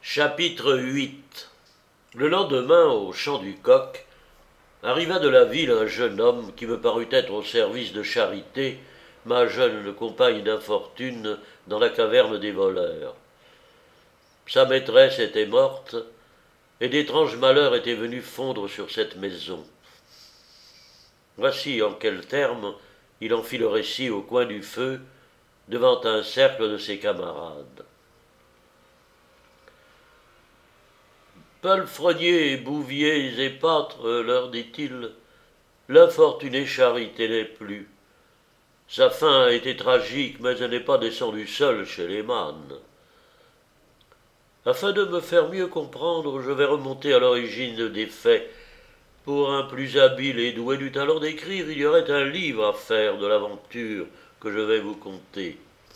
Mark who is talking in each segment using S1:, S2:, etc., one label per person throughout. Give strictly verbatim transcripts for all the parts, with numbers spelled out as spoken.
S1: Chapitre huit. Le lendemain, au chant du coq, arriva de la ville un jeune homme qui me parut être au service de Charité, ma jeune compagne d'infortune, dans la caverne des voleurs. Sa maîtresse était morte, et d'étranges malheurs étaient venus fondre sur cette maison. Voici en quels termes il en fit le récit au coin du feu, devant un cercle de ses camarades. Palefreniers, bouviers et pâtres, leur dit-il, l'infortunée Charité n'est plus. Sa fin a été tragique, mais elle n'est pas descendue seule chez les mânes. Afin de me faire mieux comprendre, je vais remonter à l'origine des faits. Pour un plus habile et doué du talent d'écrire, il y aurait un livre à faire de l'aventure que je vais vous conter.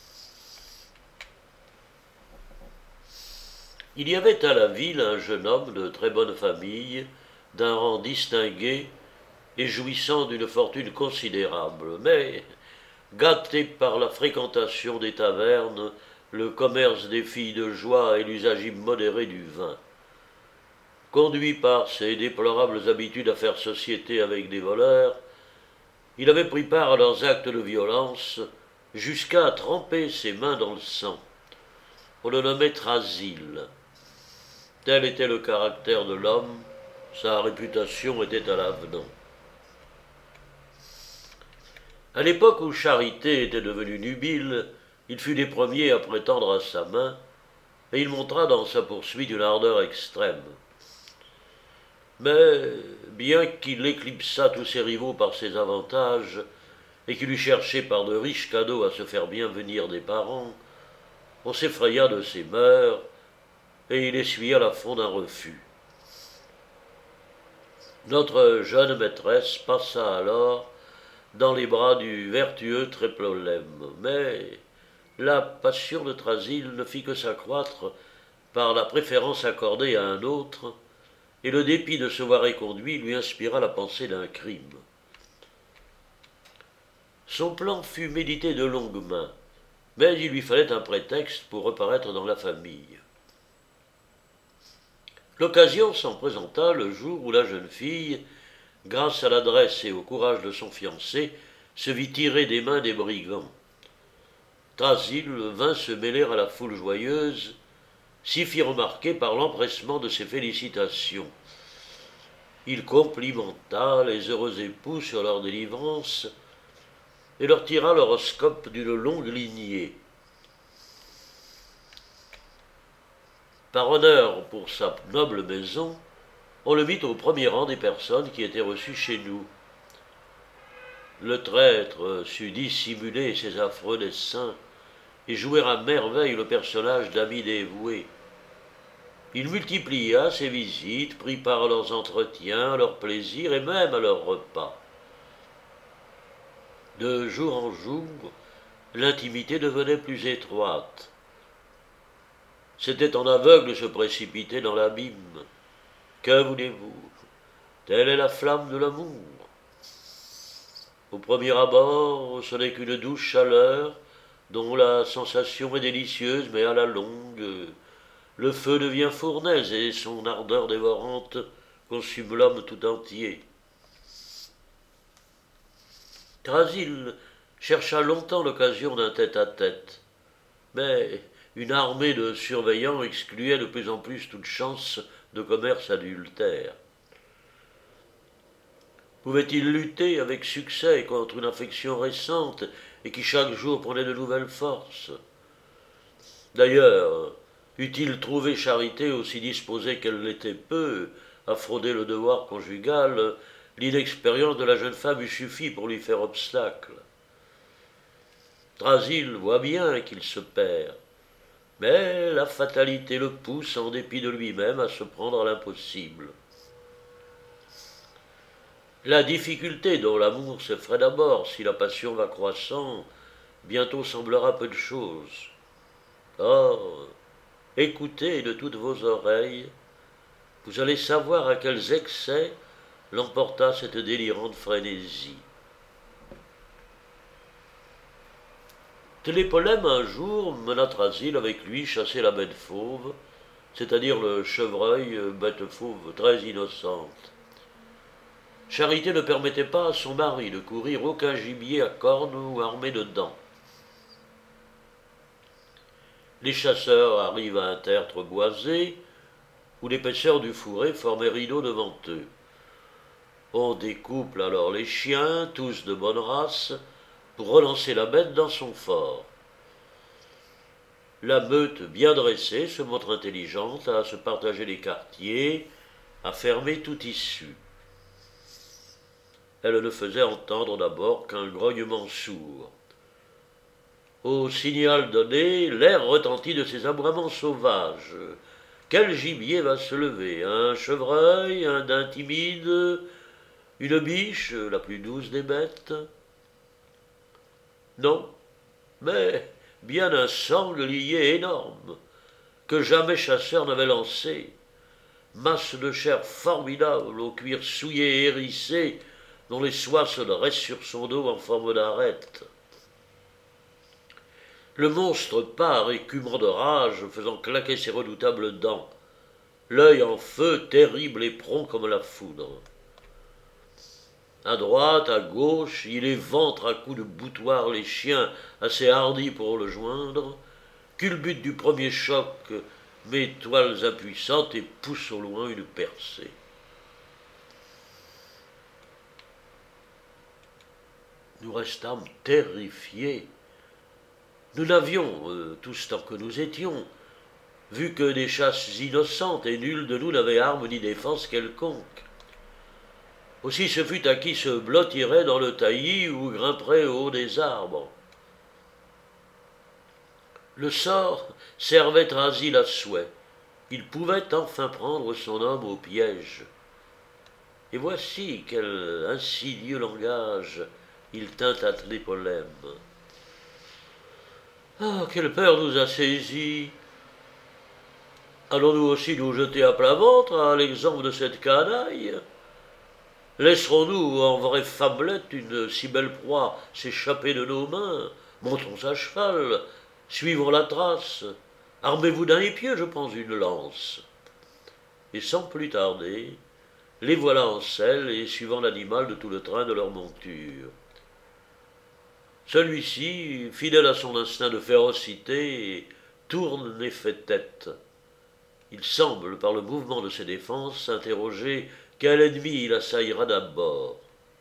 S1: Il y avait à la ville un jeune homme de très bonne famille, d'un rang distingué et jouissant d'une fortune considérable, mais gâté par la fréquentation des tavernes, le commerce des filles de joie et l'usage immodéré du vin. Conduit par ses déplorables habitudes à faire société avec des voleurs, il avait pris part à leurs actes de violence jusqu'à tremper ses mains dans le sang. On le nommait Trasile. Tel était le caractère de l'homme, sa réputation était à l'avenant. À l'époque où Charité était devenue nubile, il fut des premiers à prétendre à sa main, et il montra dans sa poursuite une ardeur extrême. Mais, bien qu'il éclipsât tous ses rivaux par ses avantages, et qu'il eût cherché par de riches cadeaux à se faire bien venir des parents, on s'effraya de ses mœurs, et il essuya l'affront d'un refus. Notre jeune maîtresse passa alors dans les bras du vertueux Tréplolème, mais la passion de Trasile ne fit que s'accroître par la préférence accordée à un autre, et le dépit de se voir éconduit lui inspira la pensée d'un crime. Son plan fut médité de longue main, mais il lui fallait un prétexte pour reparaître dans la famille. L'occasion s'en présenta le jour où la jeune fille, grâce à l'adresse et au courage de son fiancé, se vit tirer des mains des brigands. Trasile vint se mêler à la foule joyeuse, s'y fit remarquer par l'empressement de ses félicitations. Il complimenta les heureux époux sur leur délivrance et leur tira l'horoscope d'une longue lignée. Par honneur pour sa noble maison, on le mit au premier rang des personnes qui étaient reçues chez nous. Le traître sut dissimuler ses affreux desseins et jouer à merveille le personnage d'ami dévoué. Il multiplia ses visites, prit part à leurs entretiens, à leurs plaisirs et même à leurs repas. De jour en jour, l'intimité devenait plus étroite. C'était en aveugle se précipiter dans l'abîme. Que voulez-vous? Telle est la flamme de l'amour. Au premier abord, ce n'est qu'une douce chaleur, dont la sensation est délicieuse, mais à la longue, le feu devient fournaise et son ardeur dévorante consume l'homme tout entier. Trasile chercha longtemps l'occasion d'un tête-à-tête, mais une armée de surveillants excluait de plus en plus toute chance de commerce adultère. Pouvait-il lutter avec succès contre une affection récente et qui chaque jour prenait de nouvelles forces? D'ailleurs, eût-il trouvé Charité aussi disposée qu'elle l'était peu à frauder le devoir conjugal, l'inexpérience de la jeune femme eût suffi pour lui faire obstacle. Trasile voit bien qu'il se perd, mais la fatalité le pousse, en dépit de lui-même, à se prendre à l'impossible. La difficulté dont l'amour s'effraie d'abord, si la passion va croissant, bientôt semblera peu de chose. Or, écoutez de toutes vos oreilles, vous allez savoir à quels excès l'emporta cette délirante frénésie. Télépolème un jour mena Trasile avec lui chasser la bête fauve, c'est-à-dire le chevreuil, bête fauve très innocente. Charité ne permettait pas à son mari de courir aucun gibier à cornes ou armé de dents. Les chasseurs arrivent à un tertre boisé, où l'épaisseur du fourré formait rideau devant eux. On découple alors les chiens, tous de bonne race, pour relancer la bête dans son fort. La meute bien dressée se montre intelligente à se partager les quartiers, à fermer toute issue. Elle ne faisait entendre d'abord qu'un grognement sourd. Au signal donné, l'air retentit de ces aboiements sauvages. Quel gibier va se lever? Un chevreuil, un daim timide, une biche, la plus douce des bêtes? Non, mais bien un sanglier énorme, que jamais chasseur n'avait lancé. Masse de chair formidable, au cuir souillé et hérissé, dont les soies se dressent sur son dos en forme d'arête. Le monstre part, écumant de rage, faisant claquer ses redoutables dents, l'œil en feu, terrible et prompt comme la foudre. À droite, à gauche, il éventre à coups de boutoir les chiens assez hardis pour le joindre, culbute du premier choc, met toiles impuissantes et pousse au loin une percée. Nous restâmes terrifiés. Nous n'avions, euh, tous tant que nous étions, vu que des chasses innocentes et nul de nous n'avait arme ni défense quelconque. Aussi ce fut à qui se blottirait dans le taillis ou grimperait au haut des arbres. Le sort servait Asile à souhait. Il pouvait enfin prendre son homme au piège. Et voici quel insidieux langage il tint à Tripolème. Ah, quelle peur nous a saisis! Allons-nous aussi nous jeter à plat ventre à l'exemple de cette canaille? Laisserons-nous en vraie femmelette une si belle proie s'échapper de nos mains? Montons à cheval, suivons la trace. Armez-vous d'un épieu, je pense, une lance. Et sans plus tarder, les voilà en selle et suivant l'animal de tout le train de leur monture. Celui-ci, fidèle à son instinct de férocité, tourne et fait tête. Il semble, par le mouvement de ses défenses, s'interroger quel ennemi il assaillera d'abord.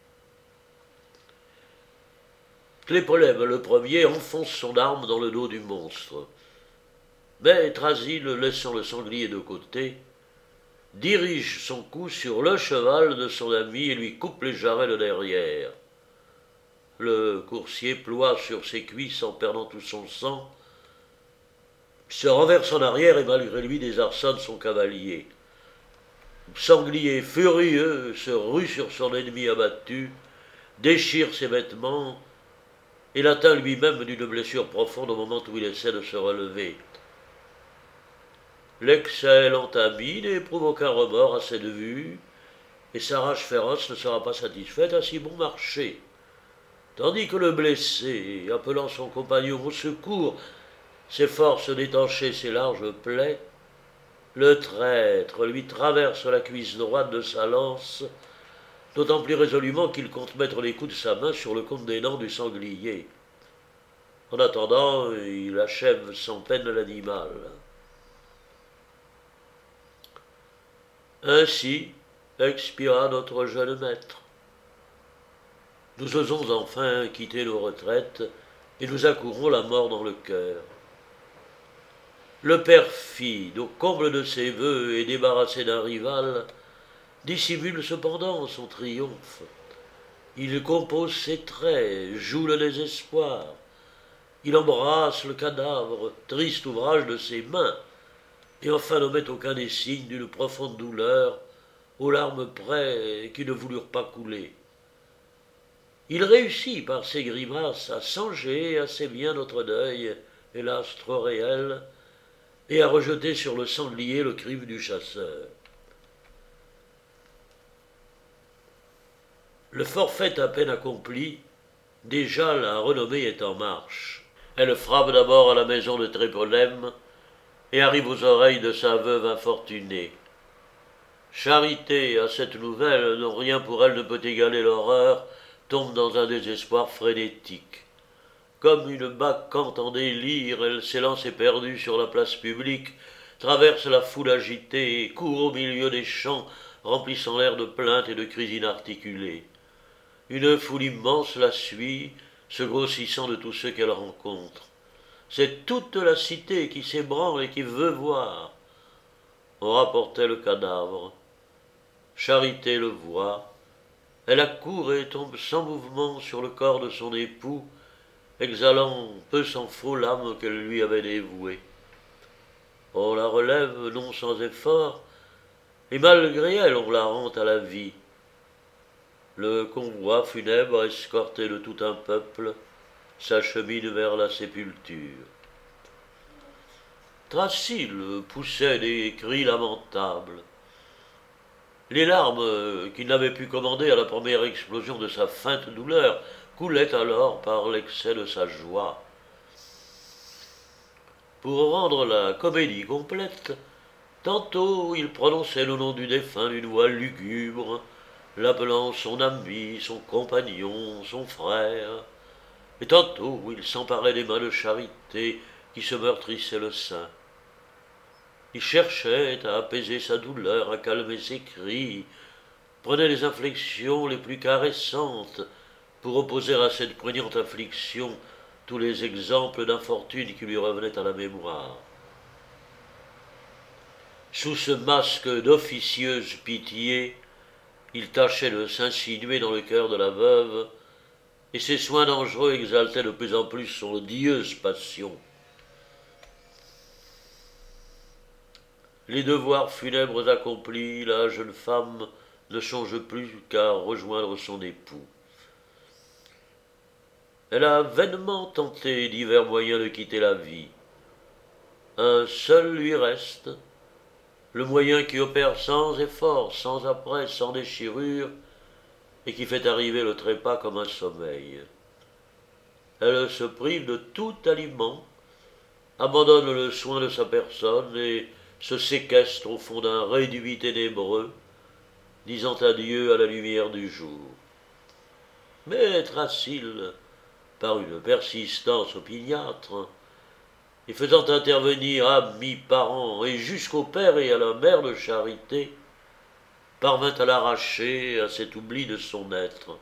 S1: Clépolème, le premier, enfonce son arme dans le dos du monstre. Mais Trasile, laissant le sanglier de côté, dirige son coup sur le cheval de son ami et lui coupe les jarrets de derrière. Le coursier ploie sur ses cuisses en perdant tout son sang, se renverse en arrière et malgré lui désarçonne son cavalier. Sanglier furieux se rue sur son ennemi abattu, déchire ses vêtements et l'atteint lui-même d'une blessure profonde au moment où il essaie de se relever. L'excellent ami n'éprouve aucun remords à cette vue, et sa rage féroce ne sera pas satisfaite à si bon marché. Tandis que le blessé, appelant son compagnon au secours, s'efforce d'étancher ses larges plaies, le traître lui traverse la cuisse droite de sa lance, d'autant plus résolument qu'il compte mettre les coups de sa main sur le cône des dents du sanglier. En attendant, il achève sans peine l'animal. Ainsi expira notre jeune maître. Nous osons enfin quitter nos retraites et nous accourons la mort dans le cœur. Le perfide, au comble de ses vœux et débarrassé d'un rival, dissimule cependant son triomphe. Il compose ses traits, joue le désespoir. Il embrasse le cadavre, triste ouvrage de ses mains, et enfin n'omet aucun des signes d'une profonde douleur, aux larmes près qui ne voulurent pas couler. Il réussit par ses grimaces à sanger assez bien notre deuil, hélas trop réel, et à rejeter sur le sanglier le crime du chasseur. Le forfait à peine accompli, déjà la renommée est en marche. Elle frappe d'abord à la maison de Tripolème, et arrive aux oreilles de sa veuve infortunée. Charité, à cette nouvelle, dont rien pour elle ne peut égaler l'horreur, tombe dans un désespoir frénétique. Comme une bacchante en délire, elle s'élance éperdue sur la place publique, traverse la foule agitée et court au milieu des champs, remplissant l'air de plaintes et de cris inarticulés. Une foule immense la suit, se grossissant de tous ceux qu'elle rencontre. C'est toute la cité qui s'ébranle et qui veut voir. On rapportait le cadavre. Charité le voit. Elle accourt et tombe sans mouvement sur le corps de son époux, exhalant peu s'en faut l'âme qu'elle lui avait dévouée. On la relève non sans effort, et malgré elle on la rend à la vie. Le convoi funèbre, escorté de tout un peuple, s'achemine vers la sépulture. Tracile poussait des cris lamentables. Les larmes qu'il n'avait pu commander à la première explosion de sa feinte douleur coulaient alors par l'excès de sa joie. Pour rendre la comédie complète, tantôt il prononçait le nom du défunt d'une voix lugubre, l'appelant son ami, son compagnon, son frère, et tantôt il s'emparait des mains de Charité qui se meurtrissaient le sein. Il cherchait à apaiser sa douleur, à calmer ses cris, prenait les inflexions les plus caressantes pour opposer à cette poignante affliction tous les exemples d'infortune qui lui revenaient à la mémoire. Sous ce masque d'officieuse pitié, il tâchait de s'insinuer dans le cœur de la veuve, et ses soins dangereux exaltaient de plus en plus son odieuse passion. Les devoirs funèbres accomplis, la jeune femme ne songe plus qu'à rejoindre son époux. Elle a vainement tenté divers moyens de quitter la vie. Un seul lui reste, le moyen qui opère sans effort, sans apprêt, sans déchirure, et qui fait arriver le trépas comme un sommeil. Elle se prive de tout aliment, abandonne le soin de sa personne et se séquestre au fond d'un réduit ténébreux, disant adieu à la lumière du jour. Mais Tracile, par une persistance opiniâtre, et faisant intervenir amis, parents, et jusqu'au père et à la mère de Charité, parvint à l'arracher à cet oubli de son être.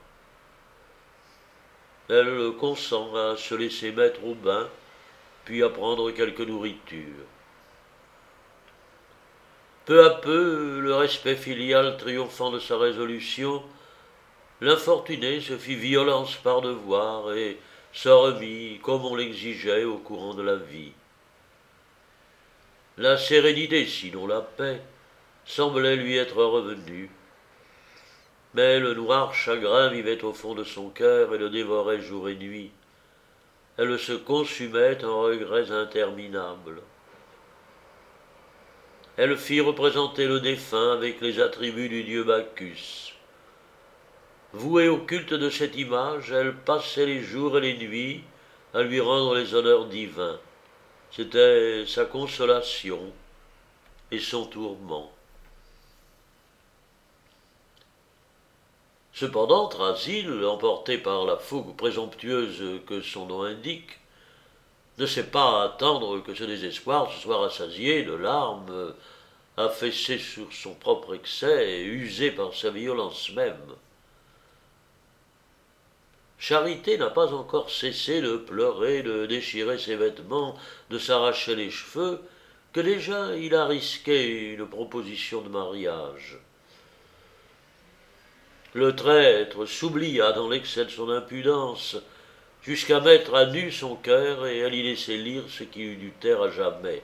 S1: Elle consent à se laisser mettre au bain, puis à prendre quelque nourriture. Peu à peu, le respect filial triomphant de sa résolution, l'infortuné se fit violence par devoir et se remit, comme on l'exigeait, au courant de la vie. La sérénité, sinon la paix, semblait lui être revenue. Mais le noir chagrin vivait au fond de son cœur et le dévorait jour et nuit. Elle se consumait en regrets interminables. Elle fit représenter le défunt avec les attributs du dieu Bacchus. Vouée au culte de cette image, elle passait les jours et les nuits à lui rendre les honneurs divins. C'était sa consolation et son tourment. Cependant, Trasile, emporté par la fougue présomptueuse que son nom indique, ne sait pas attendre que ce désespoir se soit rassasié de larmes, affaissé sur son propre excès et usé par sa violence même. Charité n'a pas encore cessé de pleurer, de déchirer ses vêtements, de s'arracher les cheveux, que déjà il a risqué une proposition de mariage. Le traître s'oublia dans l'excès de son impudence, jusqu'à mettre à nu son cœur et à y laisser lire ce qui eût dû taire à jamais.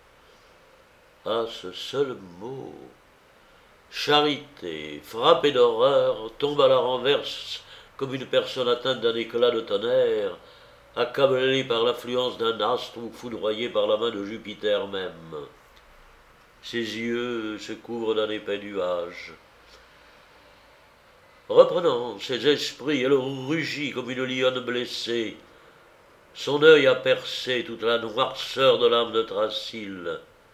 S1: À ce seul mot, Charité, frappée d'horreur, tombe à la renverse comme une personne atteinte d'un éclat de tonnerre, accablée par l'affluence d'un astre ou foudroyée par la main de Jupiter même. Ses yeux se couvrent d'un épais nuage. Reprenant ses esprits, elle rugit comme une lionne blessée. Son œil a percé toute la noirceur de l'âme de Tracile.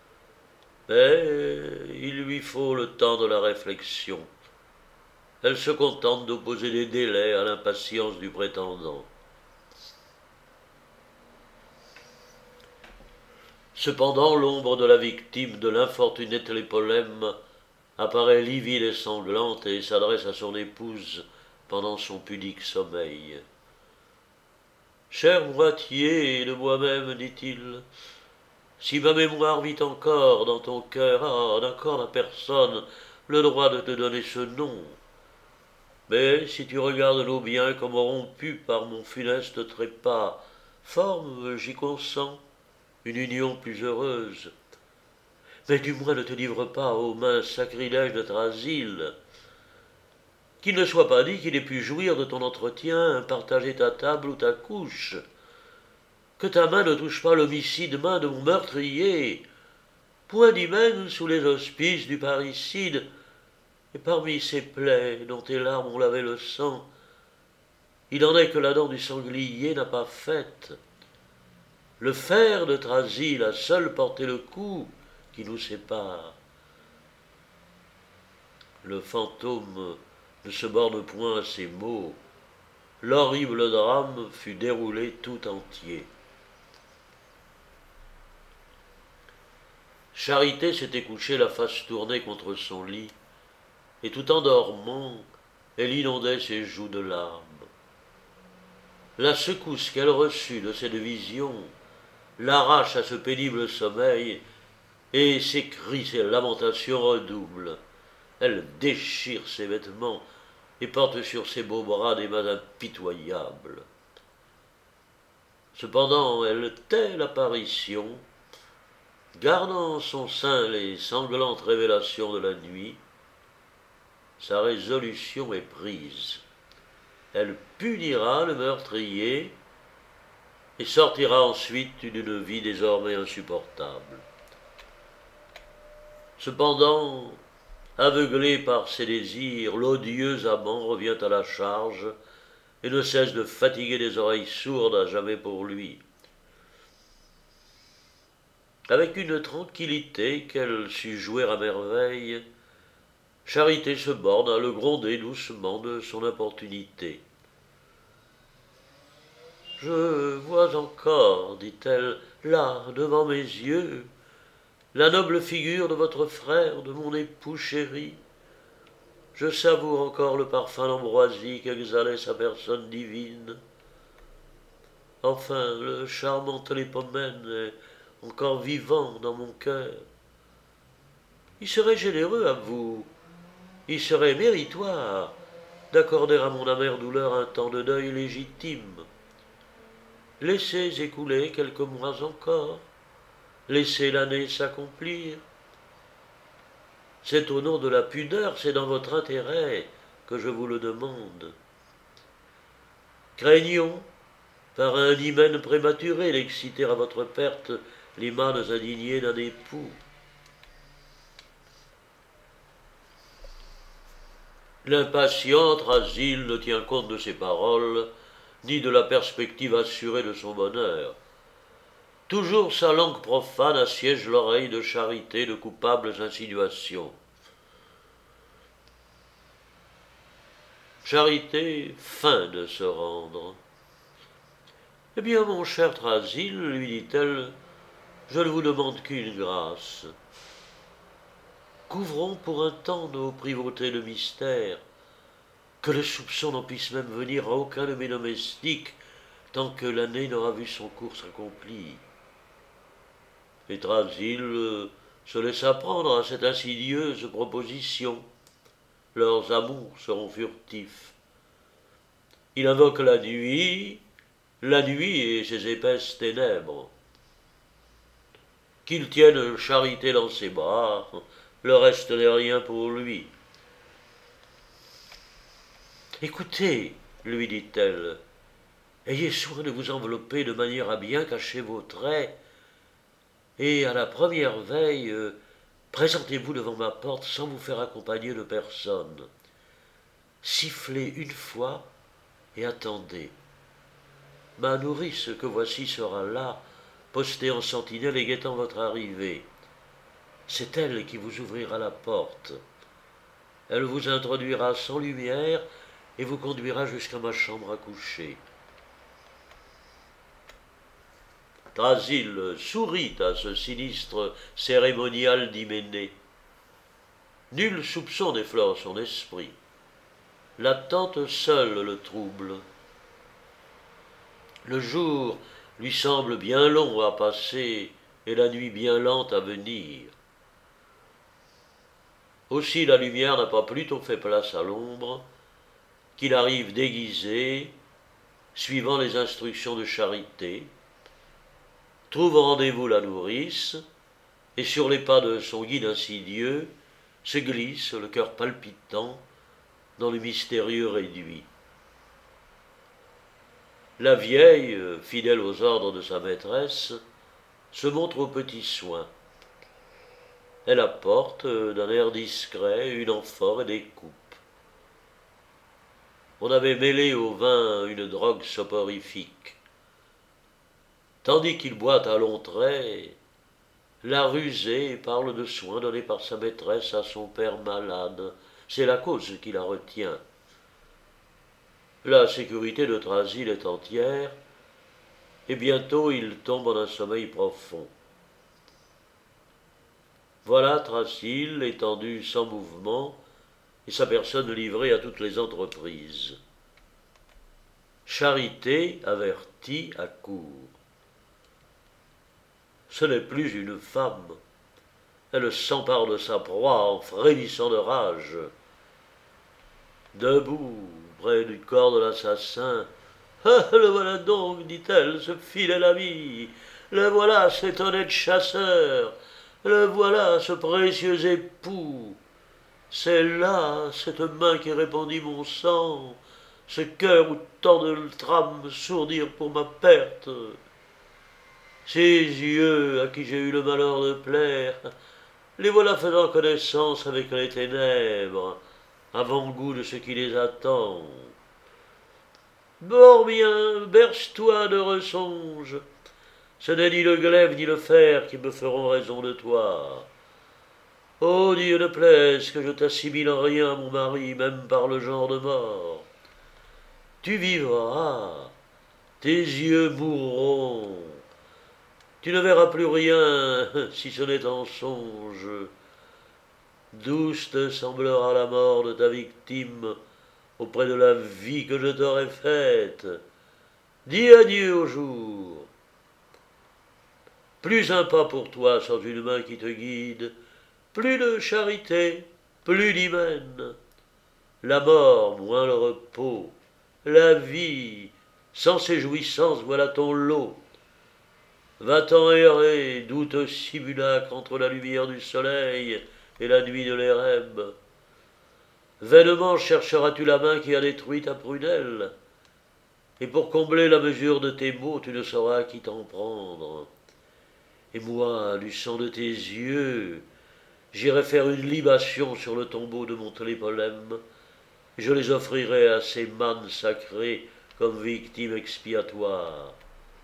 S1: Mais il lui faut le temps de la réflexion. Elle se contente d'opposer des délais à l'impatience du prétendant. Cependant, l'ombre de la victime de l'infortuné Télépolème apparaît livide et sanglante et s'adresse à son épouse pendant son pudique sommeil. Chère moitié de moi-même, dit-il, si ma mémoire vit encore dans ton cœur, ah, n'accorde à personne le droit de te donner ce nom. Mais si tu regardes nos biens comme rompus par mon funeste trépas, forme, j'y consens, une union plus heureuse. Mais du moins ne te livre pas aux mains sacrilèges de Thrasile. Qu'il ne soit pas dit qu'il ait pu jouir de ton entretien, partager ta table ou ta couche. Que ta main ne touche pas l'homicide main de mon meurtrier, point d'hymen sous les auspices du parricide, et parmi ces plaies dont tes larmes ont lavé le sang, il en est que la dent du sanglier n'a pas faite. Le fer de Thrasile a seul porté le coup qui nous sépare. Le fantôme ne se borne point à ces mots. L'horrible drame fut déroulé tout entier. Charité s'était couchée la face tournée contre son lit, et tout en dormant, elle inondait ses joues de larmes. La secousse qu'elle reçut de cette vision l'arrache à ce pénible sommeil, et ses cris, ses lamentations redoublent. Elle déchire ses vêtements et porte sur ses beaux bras des mains impitoyables. Cependant, elle tait l'apparition, gardant en son sein les sanglantes révélations de la nuit. Sa résolution est prise. Elle punira le meurtrier et sortira ensuite d'une vie désormais insupportable. Cependant, aveuglé par ses désirs, l'odieux amant revient à la charge et ne cesse de fatiguer des oreilles sourdes à jamais pour lui. Avec une tranquillité qu'elle sut jouer à merveille, Charité se borne à le gronder doucement de son importunité. « Je vois encore, dit-elle, là, devant mes yeux, la noble figure de votre frère, de mon époux chéri. Je savoure encore le parfum d'ambroisie qu'exhalait sa personne divine. Enfin, le charmant Télépomène est encore vivant dans mon cœur. Il serait généreux à vous, il serait méritoire d'accorder à mon amère douleur un temps de deuil légitime. Laissez écouler quelques mois encore, laissez l'année s'accomplir. C'est au nom de la pudeur, c'est dans votre intérêt que je vous le demande. Craignons, par un hymen prématuré, d'exciter à votre perte les mânes indignés d'un époux. L'impatient Thrasile ne tient compte de ces paroles, ni de la perspective assurée de son bonheur. Toujours sa langue profane assiège l'oreille de Charité de coupables insinuations. Charité feint de se rendre. « Eh bien, mon cher Thrasile, lui dit-elle, je ne vous demande qu'une grâce. Couvrons pour un temps nos privautés de mystère, que le soupçon n'en puisse même venir à aucun de mes domestiques tant que l'année n'aura vu son cours s'accomplir. » Et Thrasile se laissa prendre à cette insidieuse proposition. Leurs amours seront furtifs. Il invoque la nuit, la nuit et ses épaisses ténèbres. Qu'il tienne Charité dans ses bras, le reste n'est rien pour lui. « Écoutez, lui dit-elle, ayez soin de vous envelopper de manière à bien cacher vos traits, et à la première veille, euh, présentez-vous devant ma porte sans vous faire accompagner de personne. Sifflez une fois et attendez. Ma nourrice que voici sera là, postée en sentinelle et guettant votre arrivée. C'est elle qui vous ouvrira la porte. Elle vous introduira sans lumière et vous conduira jusqu'à ma chambre à coucher. » Thrasille sourit à ce sinistre cérémonial d'Hyménée. Nul soupçon n'effleure son esprit. L'attente seule le trouble. Le jour lui semble bien long à passer et la nuit bien lente à venir. Aussi la lumière n'a pas plutôt fait place à l'ombre, qu'il arrive déguisé, suivant les instructions de Charité, trouve au rendez-vous la nourrice, et sur les pas de son guide insidieux, se glisse, le cœur palpitant, dans le mystérieux réduit. La vieille, fidèle aux ordres de sa maîtresse, se montre aux petits soins. Elle apporte, d'un air discret, une amphore et des coupes. On avait mêlé au vin une drogue soporifique. Tandis qu'il boit à longs traits, la rusée parle de soins donnés par sa maîtresse à son père malade. C'est la cause qui la retient. La sécurité de Thrasille est entière, et bientôt il tombe en un sommeil profond. Voilà Thrasille étendu sans mouvement, et sa personne livrée à toutes les entreprises. Charité, avertie, accourt. Ce n'est plus une femme. Elle s'empare de sa proie en frémissant de rage. Debout, près du corps de l'assassin, « Ah, le voilà donc, dit-elle, ce fidèle ami, le voilà cet honnête chasseur, le voilà ce précieux époux. C'est là cette main qui répandit mon sang, ce cœur où tant de trames sourdirent pour ma perte. Ces yeux à qui j'ai eu le malheur de plaire, les voilà faisant connaissance avec les ténèbres, avant-goût de ce qui les attend. Bon bien, berce-toi d'heureux songes, ce n'est ni le glaive ni le fer qui me feront raison de toi. Oh, Dieu ne plaise que je t'assimile en rien, mon mari, même par le genre de mort. Tu vivras, tes yeux mourront, tu ne verras plus rien, si ce n'est en songe. Douce te semblera la mort de ta victime auprès de la vie que je t'aurais faite. Dis adieu au jour. Plus un pas pour toi sans une main qui te guide, plus de charité, plus d'hymen. La mort, moins le repos. La vie, sans ses jouissances, voilà ton lot. Va-t'en errer, doute simulacre entre la lumière du soleil et la nuit de l'érèbe. Vainement chercheras-tu la main qui a détruit ta prunelle, et pour combler la mesure de tes maux, tu ne sauras qui t'en prendre. Et moi, du sang de tes yeux, j'irai faire une libation sur le tombeau de mon Tlépolème, et je les offrirai à ces mânes sacrés comme victime expiatoire.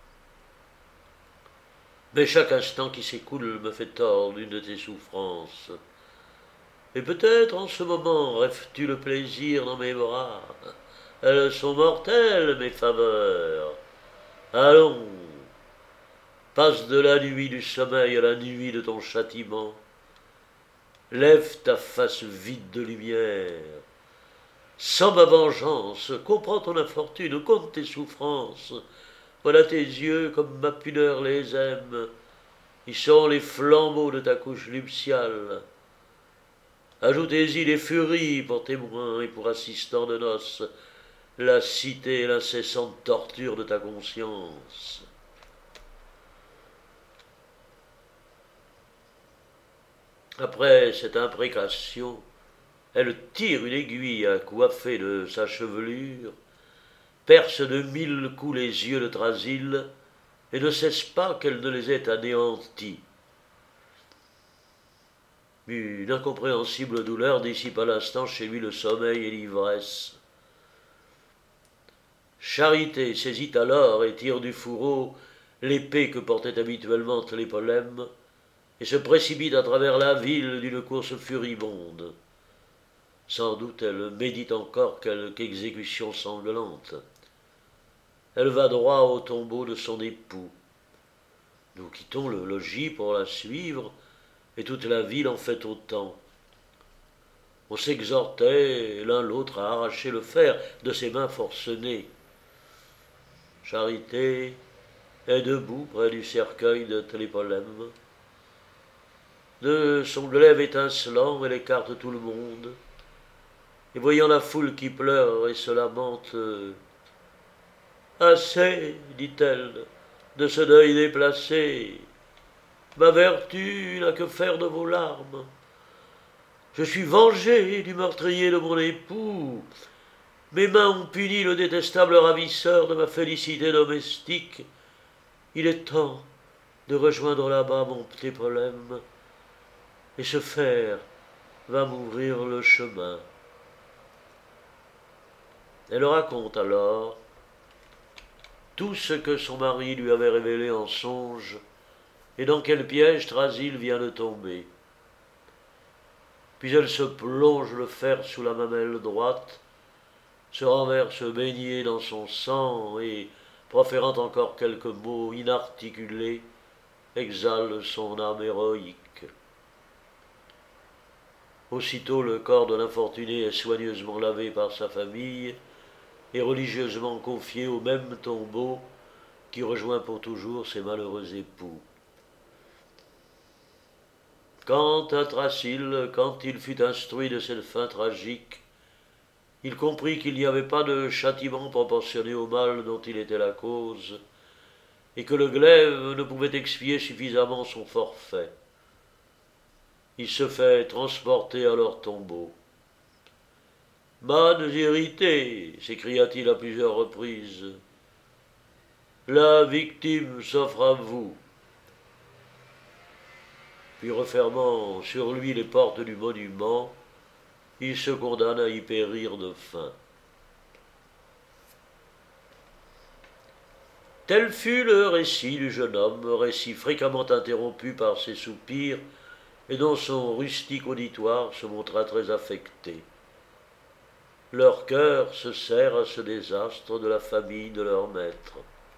S1: Mais chaque instant qui s'écoule me fait tordre une de tes souffrances. Et peut-être en ce moment rêves-tu le plaisir dans mes bras. Elles sont mortelles, mes faveurs. Allons, passe de la nuit du sommeil à la nuit de ton châtiment. Lève ta face vide de lumière. Sans ma vengeance, comprends ton infortune, compte tes souffrances. Voilà tes yeux comme ma pudeur les aime. Ils sont les flambeaux de ta couche nuptiale. Ajoutez-y les furies pour témoins et pour assistants de noces, la cité et l'incessante torture de ta conscience. Après cette imprécation, elle tire une aiguille à coiffer de sa chevelure, perce de mille coups les yeux de Thrasille, et ne cesse pas qu'elle ne les ait anéantis. Une incompréhensible douleur dissipe à l'instant chez lui le sommeil et l'ivresse. Charité saisit alors et tire du fourreau l'épée que portait habituellement Tlépolème, et se précipite à travers la ville d'une course furibonde. Sans doute elle médite encore quelque exécution sanglante. Elle va droit au tombeau de son époux. Nous quittons le logis pour la suivre, et toute la ville en fait autant. On s'exhortait l'un l'autre à arracher le fer de ses mains forcenées. Charité est debout près du cercueil de Télépolème. De son glaive étincelant, elle écarte tout le monde, et voyant la foule qui pleure et se lamente, « Assez, dit-elle, de ce deuil déplacé. Ma vertu n'a que faire de vos larmes. Je suis vengée du meurtrier de mon époux. Mes mains ont puni le détestable ravisseur de ma félicité domestique. Il est temps de rejoindre là-bas mon petit problème, et ce fer va m'ouvrir le chemin. » Elle raconte alors tout ce que son mari lui avait révélé en songe, et dans quel piège Thrasyle vient de tomber. Puis elle se plonge le fer sous la mamelle droite, se renverse baignée dans son sang et, proférant encore quelques mots inarticulés, exhale son âme héroïque. Aussitôt le corps de l'infortuné est soigneusement lavé par sa famille et religieusement confié au même tombeau qui rejoint pour toujours ses malheureux époux. Quant à Thrasyle, quand il fut instruit de cette fin tragique, il comprit qu'il n'y avait pas de châtiment proportionné au mal dont il était la cause, et que le glaive ne pouvait expier suffisamment son forfait. Il se fait transporter à leur tombeau. « Mannes irrités !» s'écria-t-il à plusieurs reprises. « La victime s'offre à vous. » Puis refermant sur lui les portes du monument, il se condamne à y périr de faim. Tel fut le récit du jeune homme, récit fréquemment interrompu par ses soupirs, et dont son rustique auditoire se montra très affecté. Leur cœur se serre à ce désastre de la famille de leur maître.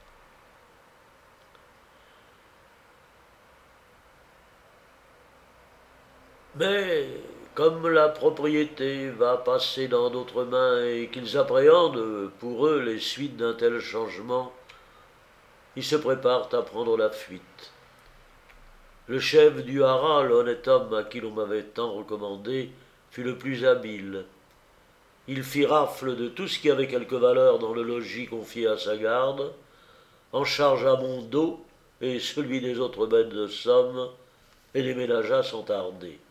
S1: Mais, comme la propriété va passer dans d'autres mains et qu'ils appréhendent pour eux les suites d'un tel changement, ils se préparent à prendre la fuite. Le chef du haras, l'honnête homme à qui l'on m'avait tant recommandé, fut le plus habile. Il fit rafle de tout ce qui avait quelque valeur dans le logis confié à sa garde, en chargea mon dos et celui des autres bêtes de somme, et les ménagea sans tarder.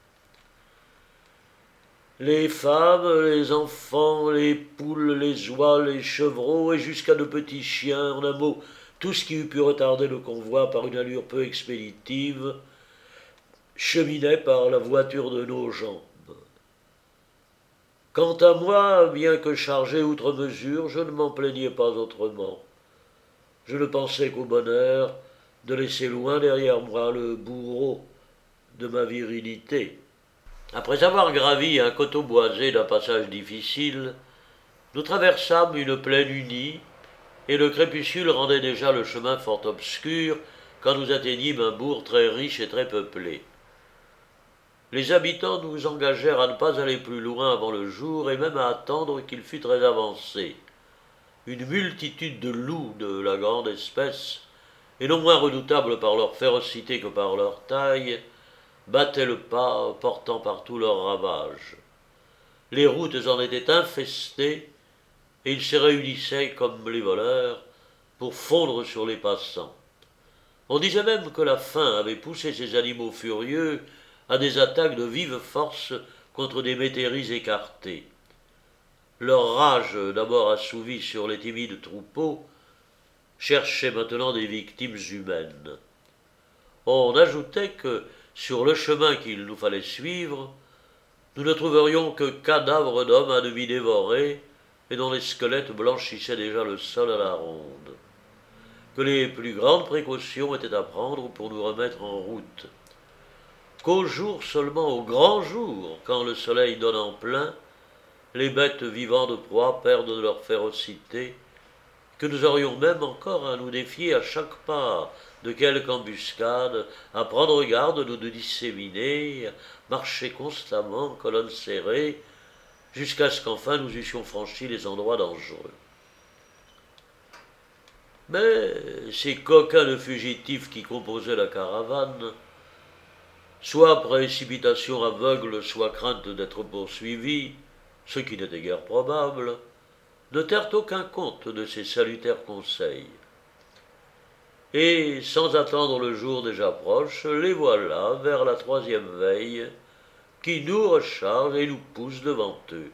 S1: Les femmes, les enfants, les poules, les oies, les chevreaux, et jusqu'à de petits chiens, en un mot, tout ce qui eût pu retarder le convoi par une allure peu expéditive, cheminait par la voiture de nos jambes. Quant à moi, bien que chargé outre mesure, je ne m'en plaignais pas autrement. Je ne pensais qu'au bonheur de laisser loin derrière moi le bourreau de ma virilité. Après avoir gravi un coteau boisé d'un passage difficile, nous traversâmes une plaine unie, et le crépuscule rendait déjà le chemin fort obscur quand nous atteignîmes un bourg très riche et très peuplé. Les habitants nous engagèrent à ne pas aller plus loin avant le jour et même à attendre qu'il fût très avancé. Une multitude de loups de la grande espèce, et non moins redoutables par leur férocité que par leur taille, battaient le pas, portant partout leurs ravages. Les routes en étaient infestées, et ils se réunissaient comme les voleurs pour fondre sur les passants. On disait même que la faim avait poussé ces animaux furieux à des attaques de vive force contre des métairies écartées. Leur rage, d'abord assouvie sur les timides troupeaux, cherchait maintenant des victimes humaines. On ajoutait que, sur le chemin qu'il nous fallait suivre, nous ne trouverions que cadavres d'hommes à demi dévorés et dont les squelettes blanchissaient déjà le sol à la ronde, que les plus grandes précautions étaient à prendre pour nous remettre en route. qu'au jour seulement, au grand jour, quand le soleil donne en plein, les bêtes vivant de proie perdent de leur férocité, que nous aurions même encore à nous défier à chaque pas de quelque embuscade, à prendre garde de nous disséminer, marcher constamment, colonne serrée, jusqu'à ce qu'enfin nous eussions franchi les endroits dangereux. Mais ces coquins de fugitifs qui composaient la caravane, soit précipitation aveugle, soit crainte d'être poursuivis, ce qui n'était guère probable, ne tinrent aucun compte de ces salutaires conseils. Et, sans attendre le jour déjà proche, les voilà, vers la troisième veille, qui nous rechargent et nous poussent devant eux.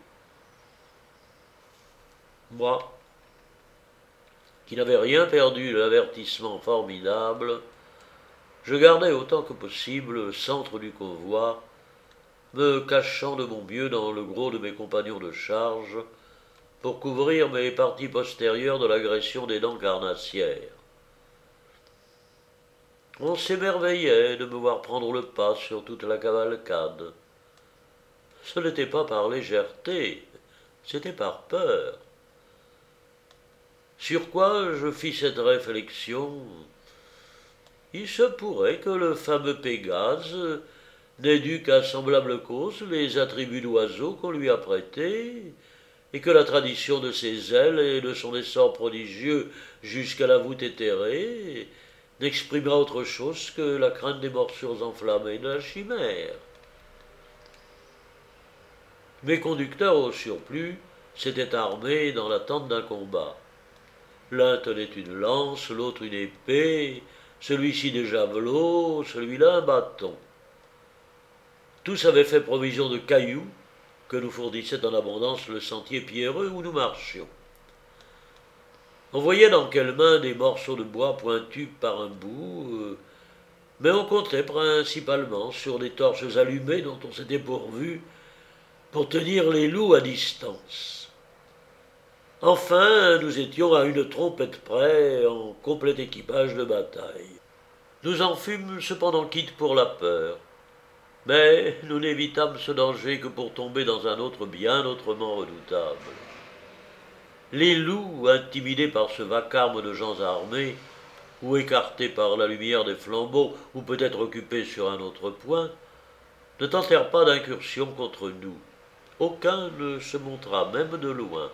S1: Moi, qui n'avais rien perdu de l'avertissement formidable, je gardais autant que possible le centre du convoi, me cachant de mon mieux dans le gros de mes compagnons de charge, pour couvrir mes parties postérieures de l'agression des dents carnassières. On s'émerveillait de me voir prendre le pas sur toute la cavalcade. Ce n'était pas par légèreté, c'était par peur. Sur quoi je fis cette réflexion. Il se pourrait que le fameux Pégase n'ait dû qu'à semblable cause les attributs d'oiseau qu'on lui a prêtés, et que la tradition de ses ailes et de son essor prodigieux jusqu'à la voûte éthérée n'exprima autre chose que la crainte des morsures enflammées de la chimère. Mes conducteurs, au surplus, s'étaient armés dans l'attente d'un combat. L'un tenait une lance, l'autre une épée, celui-ci des javelots, celui-là un bâton. Tous avaient fait provision de cailloux que nous fournissait en abondance le sentier pierreux où nous marchions. On voyait dans quelles mains des morceaux de bois pointus par un bout, euh, mais on comptait principalement sur des torches allumées dont on s'était pourvu pour tenir les loups à distance. Enfin, nous étions à une trompette près, en complet équipage de bataille. Nous en fûmes cependant quittes pour la peur, mais nous n'évitâmes ce danger que pour tomber dans un autre bien autrement redoutable. Les loups, intimidés par ce vacarme de gens armés, ou écartés par la lumière des flambeaux, ou peut-être occupés sur un autre point, ne tentèrent pas d'incursion contre nous. Aucun ne se montra, même de loin.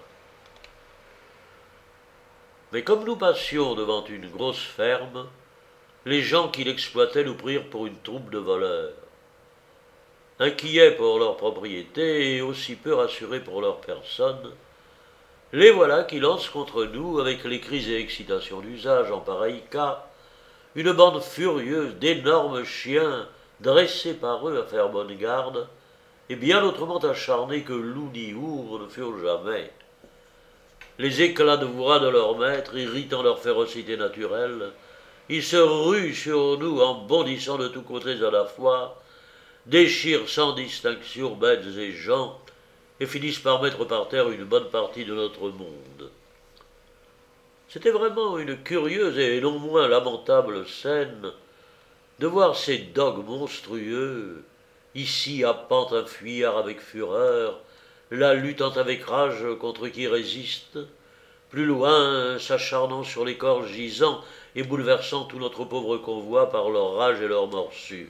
S1: Mais comme nous passions devant une grosse ferme, les gens qui l'exploitaient nous prirent pour une troupe de voleurs. Inquiets pour leur propriété et aussi peu rassurés pour leur personne, les voilà qui lancent contre nous, avec les cris et excitations d'usage en pareil cas, une bande furieuse d'énormes chiens dressés par eux à faire bonne garde, et bien autrement acharnés que loups ni ours ne furent jamais. Les éclats de voix de leur maître, irritant leur férocité naturelle, ils se ruent sur nous en bondissant de tous côtés à la fois, déchirent sans distinction bêtes et gens, et finissent par mettre par terre une bonne partie de notre monde. C'était vraiment une curieuse et non moins lamentable scène de voir ces dogues monstrueux, ici happant un fuyard avec fureur, là luttant avec rage contre qui résiste, plus loin s'acharnant sur les corps gisants et bouleversant tout notre pauvre convoi par leur rage et leur morsure.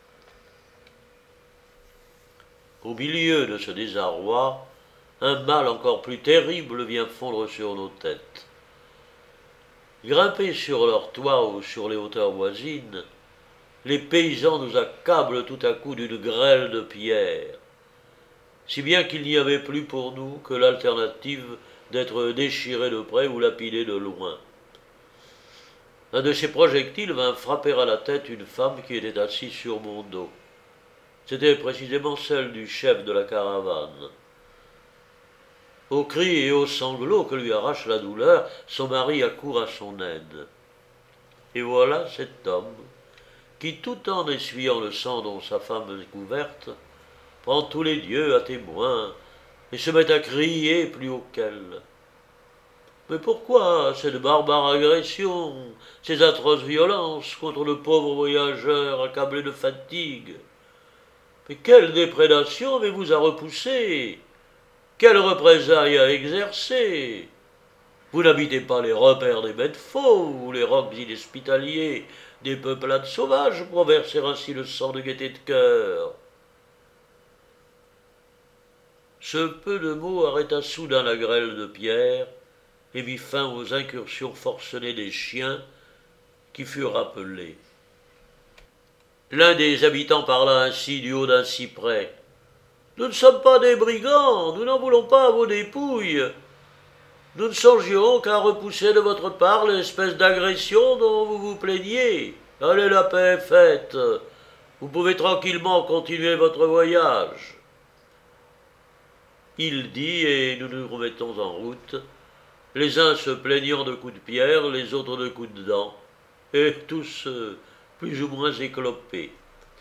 S1: Au milieu de ce désarroi, un mal encore plus terrible vient fondre sur nos têtes. Grimpés sur leurs toits ou sur les hauteurs voisines, les paysans nous accablent tout à coup d'une grêle de pierres, si bien qu'il n'y avait plus pour nous que l'alternative d'être déchirés de près ou lapidés de loin. Un de ces projectiles vint frapper à la tête une femme qui était assise sur mon dos. C'était précisément celle du chef de la caravane. Aux cris et aux sanglots que lui arrache la douleur, son mari accourt à son aide. Et voilà cet homme, qui tout en essuyant le sang dont sa femme est couverte, prend tous les dieux à témoin, et se met à crier plus haut qu'elle. Mais pourquoi cette barbare agression, ces atroces violences contre le pauvre voyageur accablé de fatigue? Mais quelle déprédation avez-vous à repousser? Quelle représailles à exercer? Vous n'habitez pas les repères des bêtes fauves ou les rocs inhospitaliers des peuplades sauvages pour verser ainsi le sang de gaieté de cœur. Ce peu de mots arrêta soudain la grêle de pierre et mit fin aux incursions forcenées des chiens qui furent rappelés. L'un des habitants parla ainsi du haut d'un cyprès. « Nous ne sommes pas des brigands, nous n'en voulons pas à vos dépouilles. Nous ne songions qu'à repousser de votre part l'espèce d'agression dont vous vous plaignez. Allez, la paix est faite. Vous pouvez tranquillement continuer votre voyage. » Il dit, et nous nous remettons en route, les uns se plaignant de coups de pierre, les autres de coups de dents, et tous euh, plus ou moins éclopés.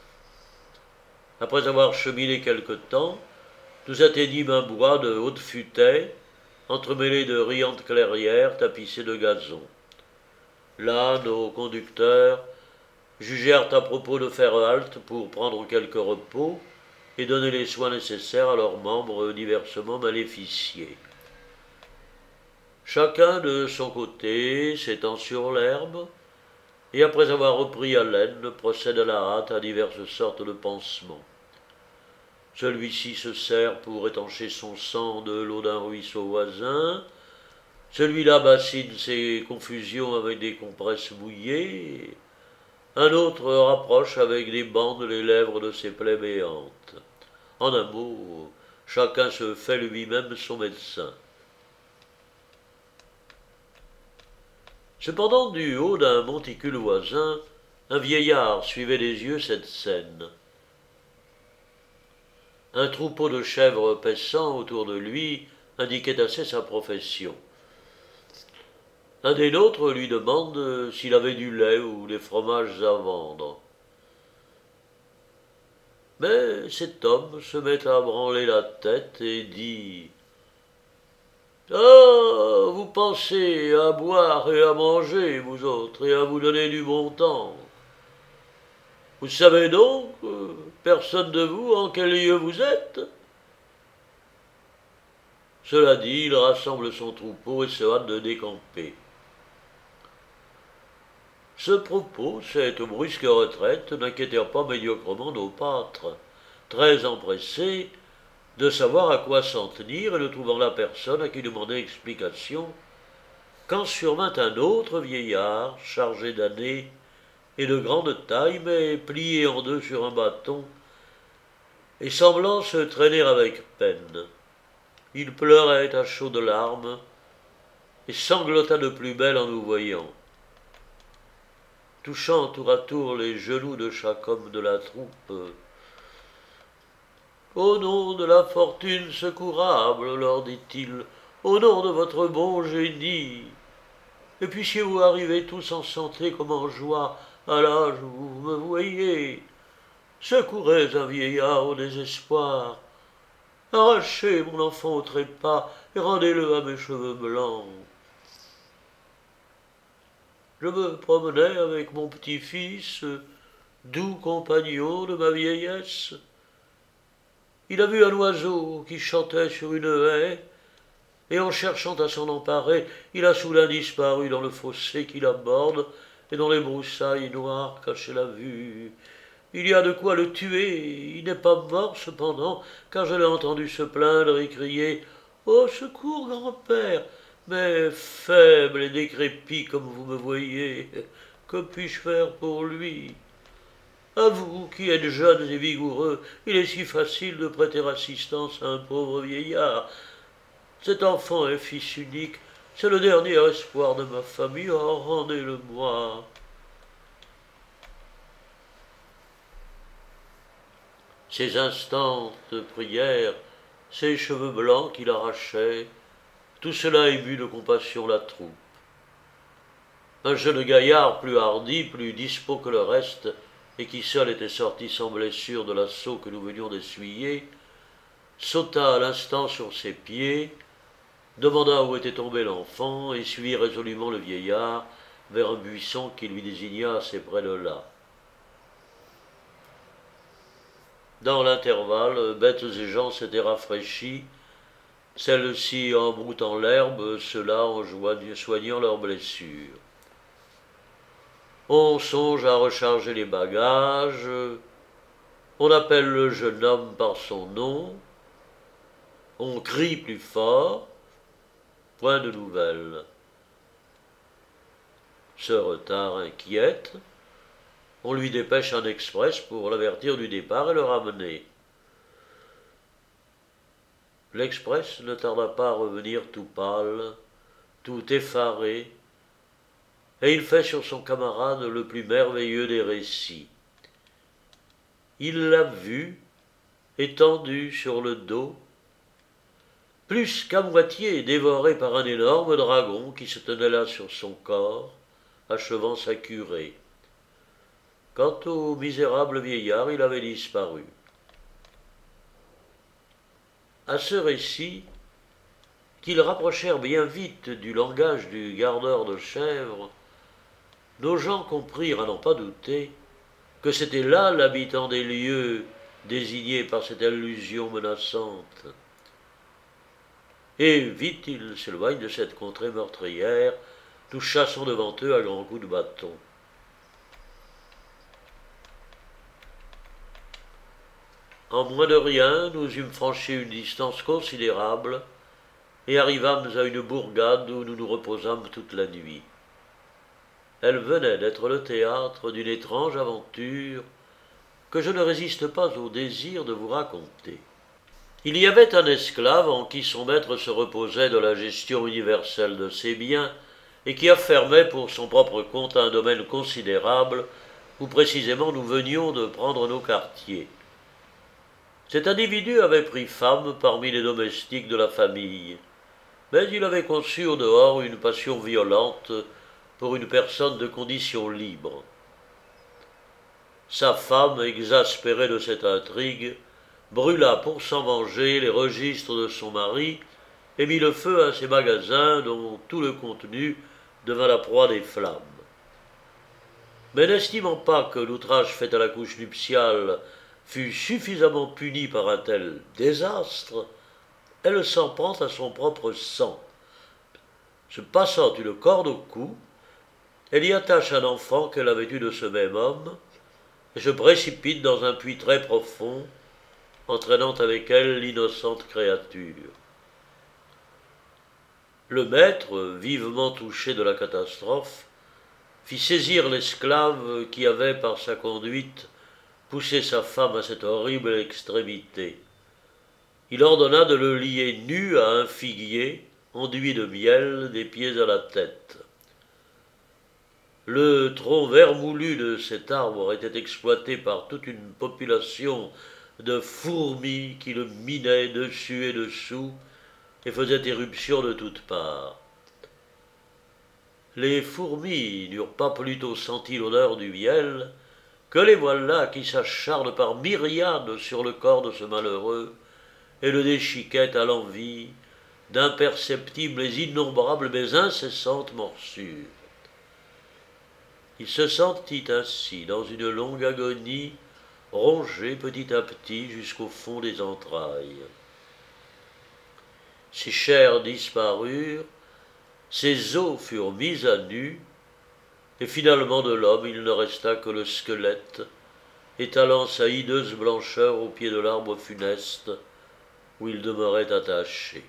S1: Après avoir cheminé quelque temps, nous atteignîmes un bois de hautes futaies, entremêlé de riantes clairières tapissées de gazon. Là, nos conducteurs jugèrent à propos de faire halte pour prendre quelque repos et donner les soins nécessaires à leurs membres diversement maléficiés. Chacun de son côté s'étend sur l'herbe, et après avoir repris haleine, procède à la hâte à diverses sortes de pansements. Celui-ci se sert pour étancher son sang de l'eau d'un ruisseau voisin, celui-là bassine ses confusions avec des compresses mouillées, un autre rapproche avec des bandes les lèvres de ses plaies béantes. En un mot, chacun se fait lui-même son médecin. Cependant, du haut d'un monticule voisin, un vieillard suivait des yeux cette scène. Un troupeau de chèvres paissant autour de lui indiquait assez sa profession. Un des nôtres lui demande s'il avait du lait ou des fromages à vendre. Mais cet homme se met à branler la tête et dit « Ah, vous pensez à boire et à manger, vous autres, et à vous donner du bon temps. Vous savez donc, personne de vous, en quel lieu vous êtes ?» Cela dit, il rassemble son troupeau et se hâte de décamper. Ce propos, cette brusque retraite, n'inquiétèrent pas médiocrement nos pâtres, très empressés de savoir à quoi s'en tenir et ne trouvant la personne à qui demander explication, quand survint un autre vieillard, chargé d'années et de grande taille, mais plié en deux sur un bâton, et semblant se traîner avec peine. Il pleurait à chaudes larmes, et sanglota de plus belle en nous voyant. Touchant tour à tour les genoux de chaque homme de la troupe, « Au nom de la fortune secourable, leur dit-il, au nom de votre bon génie, et puissiez-vous arriver tous en santé comme en joie à l'âge où vous me voyez, secourez un vieillard au désespoir, arrachez mon enfant au trépas et rendez-le à mes cheveux blancs. » Je me promenais avec mon petit-fils, doux compagnon de ma vieillesse. Il a vu un oiseau qui chantait sur une haie, et en cherchant à s'en emparer, il a soudain disparu dans le fossé qui l'aborde, et dont les broussailles noires cachaient la vue. Il y a de quoi le tuer, il n'est pas mort cependant, car je l'ai entendu se plaindre et crier « Au secours, grand-père ! Mais faible et décrépit comme vous me voyez, que puis-je faire pour lui ? À vous qui êtes jeunes et vigoureux, il est si facile de prêter assistance à un pauvre vieillard. Cet enfant est fils unique, c'est le dernier espoir de ma famille, oh, rendez-le-moi. » Ces instants de prière, ces cheveux blancs qu'il arrachait, tout cela émut de compassion la troupe. Un jeune gaillard plus hardi, plus dispos que le reste, et qui seul était sorti sans blessure de l'assaut que nous venions d'essuyer, sauta à l'instant sur ses pieds, demanda où était tombé l'enfant, et suivit résolument le vieillard vers un buisson qui lui désigna assez près de là. Dans l'intervalle, bêtes et gens s'étaient rafraîchis, celles-ci en broutant l'herbe, ceux-là en soignant leurs blessures. On songe à recharger les bagages, on appelle le jeune homme par son nom, on crie plus fort, point de nouvelles. Ce retard inquiète, on lui dépêche un express pour l'avertir du départ et le ramener. L'express ne tarda pas à revenir tout pâle, tout effaré, et il fait sur son camarade le plus merveilleux des récits. Il l'a vu, étendu sur le dos, plus qu'à moitié dévoré par un énorme dragon qui se tenait là sur son corps, achevant sa curée. Quant au misérable vieillard, il avait disparu. À ce récit, qu'ils rapprochèrent bien vite du langage du gardeur de chèvres, nos gens comprirent, à n'en pas douter, que c'était là l'habitant des lieux désigné par cette allusion menaçante. Et vite ils s'éloignent de cette contrée meurtrière, nous chassons devant eux à grands coups de bâton. En moins de rien, nous eûmes franchi une distance considérable et arrivâmes à une bourgade où nous nous reposâmes toute la nuit. Elle venait d'être le théâtre d'une étrange aventure que je ne résiste pas au désir de vous raconter. Il y avait un esclave en qui son maître se reposait de la gestion universelle de ses biens et qui affermait pour son propre compte un domaine considérable où précisément nous venions de prendre nos quartiers. Cet individu avait pris femme parmi les domestiques de la famille, mais il avait conçu au dehors une passion violente pour une personne de condition libre. Sa femme, exaspérée de cette intrigue, brûla pour s'en venger les registres de son mari et mit le feu à ses magasins dont tout le contenu devint la proie des flammes. Mais n'estimant pas que l'outrage fait à la couche nuptiale fut suffisamment puni par un tel désastre, elle s'en prend à son propre sang. Se passant une corde au cou, elle y attache un enfant qu'elle avait eu de ce même homme, et se précipite dans un puits très profond, entraînant avec elle l'innocente créature. Le maître, vivement touché de la catastrophe, fit saisir l'esclave qui avait, par sa conduite, poussé sa femme à cette horrible extrémité. Il ordonna de le lier nu à un figuier, enduit de miel des pieds à la tête. Le tronc vermoulu de cet arbre était exploité par toute une population de fourmis qui le minaient dessus et dessous et faisaient éruption de toutes parts. Les fourmis n'eurent pas plutôt senti l'odeur du miel que les voilà qui s'acharnent par myriades sur le corps de ce malheureux et le déchiquettent à l'envi d'imperceptibles et innombrables mais incessantes morsures. Il se sentit ainsi, dans une longue agonie, rongé petit à petit jusqu'au fond des entrailles. Ses chairs disparurent, ses os furent mis à nu, et finalement de l'homme il ne resta que le squelette, étalant sa hideuse blancheur au pied de l'arbre funeste où il demeurait attaché.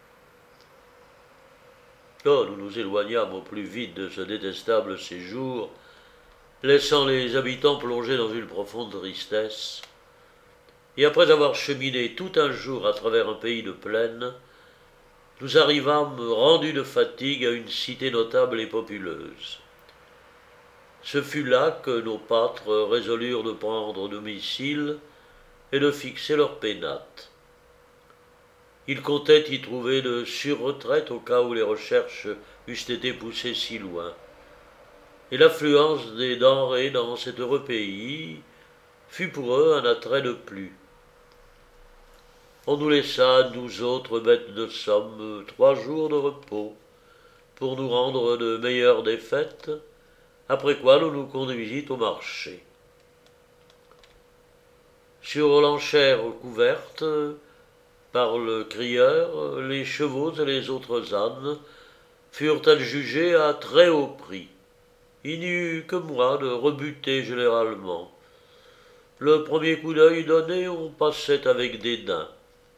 S1: Oh, nous nous éloignâmes au plus vite de ce détestable séjour, laissant les habitants plongés dans une profonde tristesse, et après avoir cheminé tout un jour à travers un pays de plaine, nous arrivâmes, rendus de fatigue, à une cité notable et populeuse. Ce fut là que nos pâtres résolurent de prendre domicile et de fixer leur pénate. Ils comptaient y trouver de sûres retraites au cas où les recherches eussent été poussées si loin. Et l'affluence des denrées dans cet heureux pays fut pour eux un attrait de plus. On nous laissa, nous autres bêtes de somme, trois jours de repos, pour nous rendre de meilleures défaites, après quoi nous nous conduisit au marché. Sur l'enchère couverte par le crieur, les chevaux et les autres ânes furent adjugés à très haut prix. Il n'y eut que moi de rebuté généralement. Le premier coup d'œil donné, on passait avec dédain.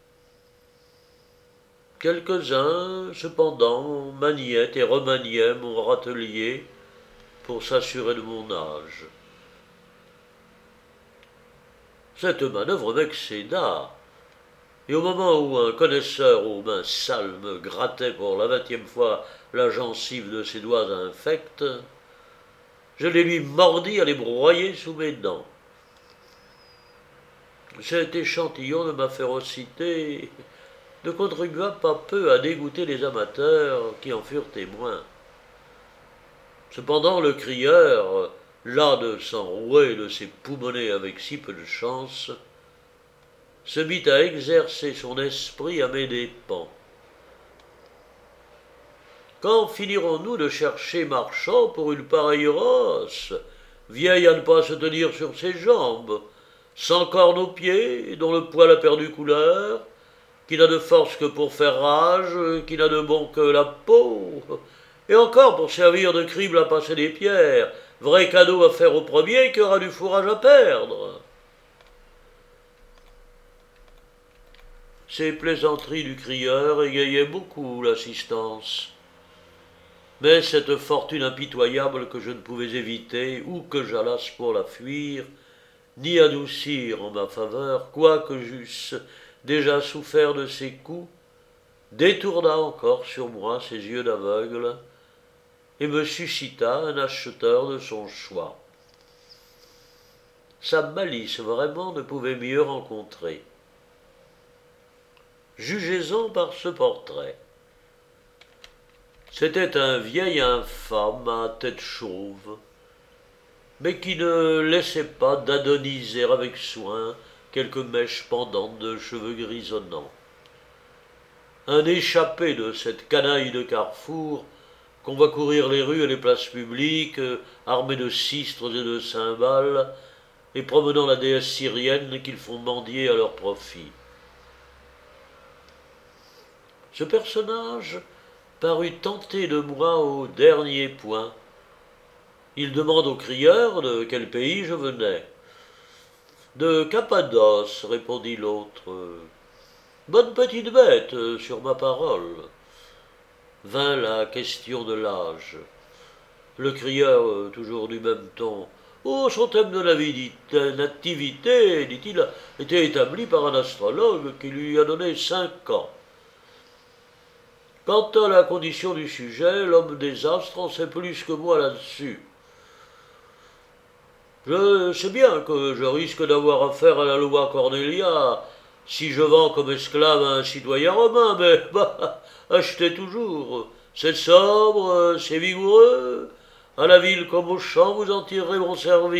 S1: Quelques-uns, cependant, maniaient et remaniaient mon râtelier pour s'assurer de mon âge. Cette manœuvre m'excéda, et au moment où un connaisseur aux mains sales me grattait pour la vingtième fois la gencive de ses doigts infects, je les lui mordis à les broyer sous mes dents. Cet échantillon de ma férocité ne contribua pas peu à dégoûter les amateurs qui en furent témoins. Cependant, le crieur, las de s'enrouer de s'époumoner avec si peu de chance, se mit à exercer son esprit à mes dépens. Quand finirons-nous de chercher Marchand pour une pareille rosse, vieille à ne pas se tenir sur ses jambes, sans cornes aux pieds, dont le poil a perdu couleur, qui n'a de force que pour faire rage, qui n'a de bon que la peau, et encore pour servir de crible à passer des pierres, vrai cadeau à faire au premier qui aura du fourrage à perdre. Ces plaisanteries du crieur égayaient beaucoup l'assistance. Mais cette fortune impitoyable que je ne pouvais éviter, où que j'allasse pour la fuir, ni adoucir en ma faveur, quoique j'eusse déjà souffert de ses coups, détourna encore sur moi ses yeux d'aveugle et me suscita un acheteur de son choix. Sa malice vraiment ne pouvait mieux rencontrer. Jugez-en par ce portrait. C'était un vieil infâme à tête chauve, mais qui ne laissait pas d'adoniser avec soin quelques mèches pendantes de cheveux grisonnants. Un échappé de cette canaille de carrefour qu'on voit courir les rues et les places publiques, armés de sistres et de cymbales, et promenant la déesse syrienne qu'ils font mendier à leur profit. Ce personnage parut tenter de moi au dernier point. Il demande au crieur de quel pays je venais. « De Cappadoce, répondit l'autre. « Bonne petite bête, sur ma parole. » Vint la question de l'âge. Le crieur, toujours du même ton. « Oh, son thème de nativité, dit-il, a été établi par un astrologue qui lui a donné cinq ans. Quant à la condition du sujet, l'homme des astres en sait plus que moi là-dessus. Je sais bien que je risque d'avoir affaire à la loi Cornelia si je vends comme esclave à un citoyen romain, mais bah, achetez toujours. C'est sobre, c'est vigoureux. À la ville comme au champ, vous en tirerez mon service. »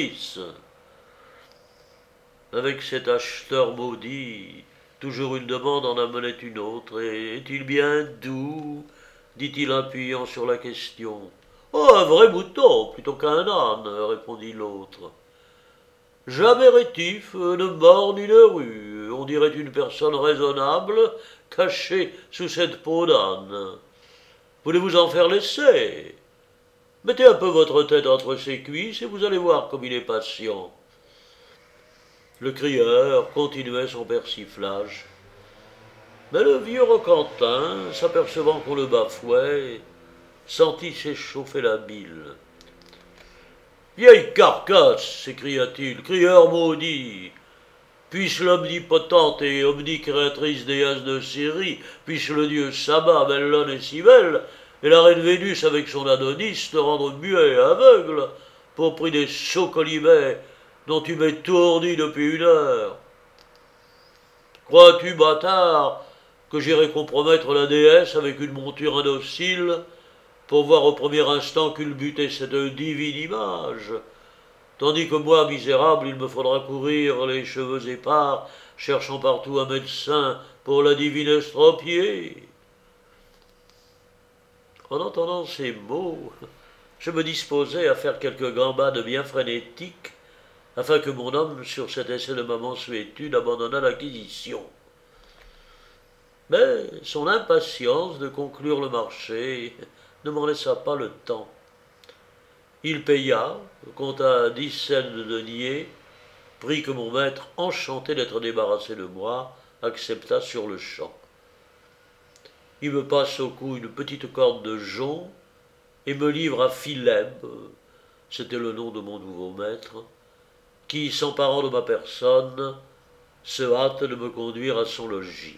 S1: Avec cet acheteur maudit, toujours une demande en amenait une autre. « Et est-il bien doux ?» dit-il appuyant sur la question. « Oh, un vrai mouton, plutôt qu'un âne, » répondit l'autre. « Jamais rétif, ne mord ni ne rue, on dirait une personne raisonnable, cachée sous cette peau d'âne. Voulez-vous en faire l'essai? Mettez un peu votre tête entre ses cuisses et vous allez voir comme il est patient. » Le crieur continuait son persiflage. Mais le vieux Roquentin, s'apercevant qu'on le bafouait, sentit s'échauffer la bile. « Vieille carcasse !» s'écria-t-il, « crieur maudit ! Puisse l'omnipotente et omnicréatrice déesse de Syrie, puisse le dieu Sabbat, Bellone et Cybèle, et la reine Vénus avec son Adonis te rendre muet et aveugle, pour prix des sots colibets dont tu m'étourdis depuis une heure. Crois-tu, bâtard, que j'irai compromettre la déesse avec une monture indocile pour voir au premier instant culbuter cette divine image, tandis que moi, misérable, il me faudra courir les cheveux épars, cherchant partout un médecin pour la divine estropiée. » En entendant ces mots, je me disposais à faire quelques gambades bien frénétiques afin que mon homme, sur cet essai de ma mansuétude, abandonnât l'acquisition. Mais son impatience de conclure le marché ne m'en laissa pas le temps. Il paya, compta dix scènes de deniers, prit que mon maître, enchanté d'être débarrassé de moi, accepta sur le champ. Il me passe au cou une petite corde de jonc et me livre à Phileb, c'était le nom de mon nouveau maître, qui, s'emparant de ma personne, se hâte de me conduire à son logis.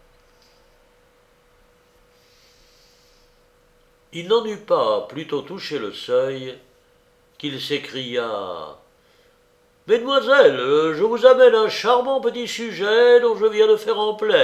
S1: Il n'en eut pas plutôt touché le seuil qu'il s'écria « Mesdemoiselles, je vous amène un charmant petit sujet dont je viens de faire emplette. »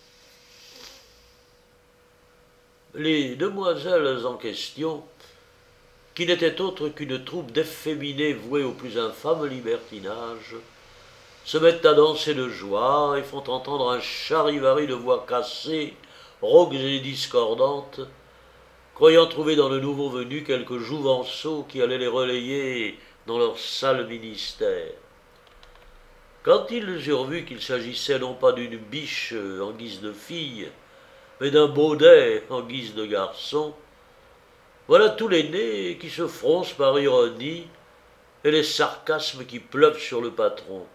S1: Les demoiselles en question, qui n'étaient autres qu'une troupe d'efféminés voués au plus infâme libertinage, se mettent à danser de joie et font entendre un charivari de voix cassées, rauques et discordantes, croyant trouver dans le nouveau venu quelques jouvenceaux qui allaient les relayer dans leur sale ministère. Quand ils eurent vu qu'il s'agissait non pas d'une biche en guise de fille, mais d'un baudet en guise de garçon, voilà tous les nez qui se froncent par ironie et les sarcasmes qui pleuvent sur le patron.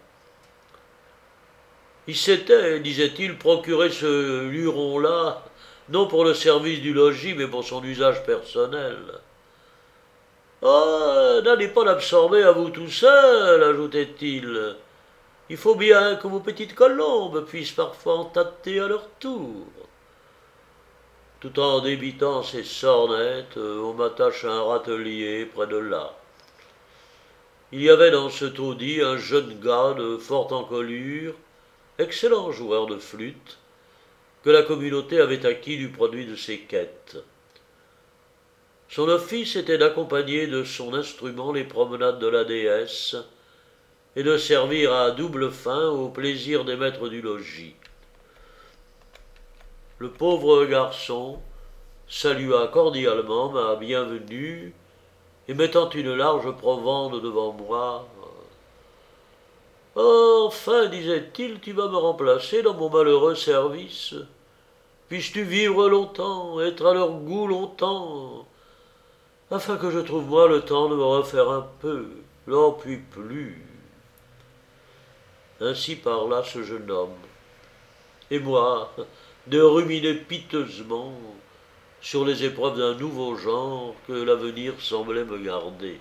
S1: Il s'était, disait-il, procuré ce luron-là, non pour le service du logis, mais pour son usage personnel. « Oh, n'allez pas l'absorber à vous tout seul, ajoutait-il. Il faut bien que vos petites colombes puissent parfois en tâter à leur tour. » Tout en débitant ses sornettes, on m'attache à un râtelier près de là. Il y avait dans ce taudis un jeune gars de forte encolure, excellent joueur de flûte, que la communauté avait acquis du produit de ses quêtes. Son office était d'accompagner de son instrument les promenades de la déesse et de servir à double fin au plaisir des maîtres du logis. Le pauvre garçon salua cordialement ma bienvenue et mettant une large provende devant moi, « Enfin, disait-il, tu vas me remplacer dans mon malheureux service. Puisses-tu vivre longtemps, être à leur goût longtemps, afin que je trouve moi le temps de me refaire un peu, n'en puis plus. » Ainsi parla ce jeune homme, et moi, de ruminer piteusement sur les épreuves d'un nouveau genre que l'avenir semblait me garder.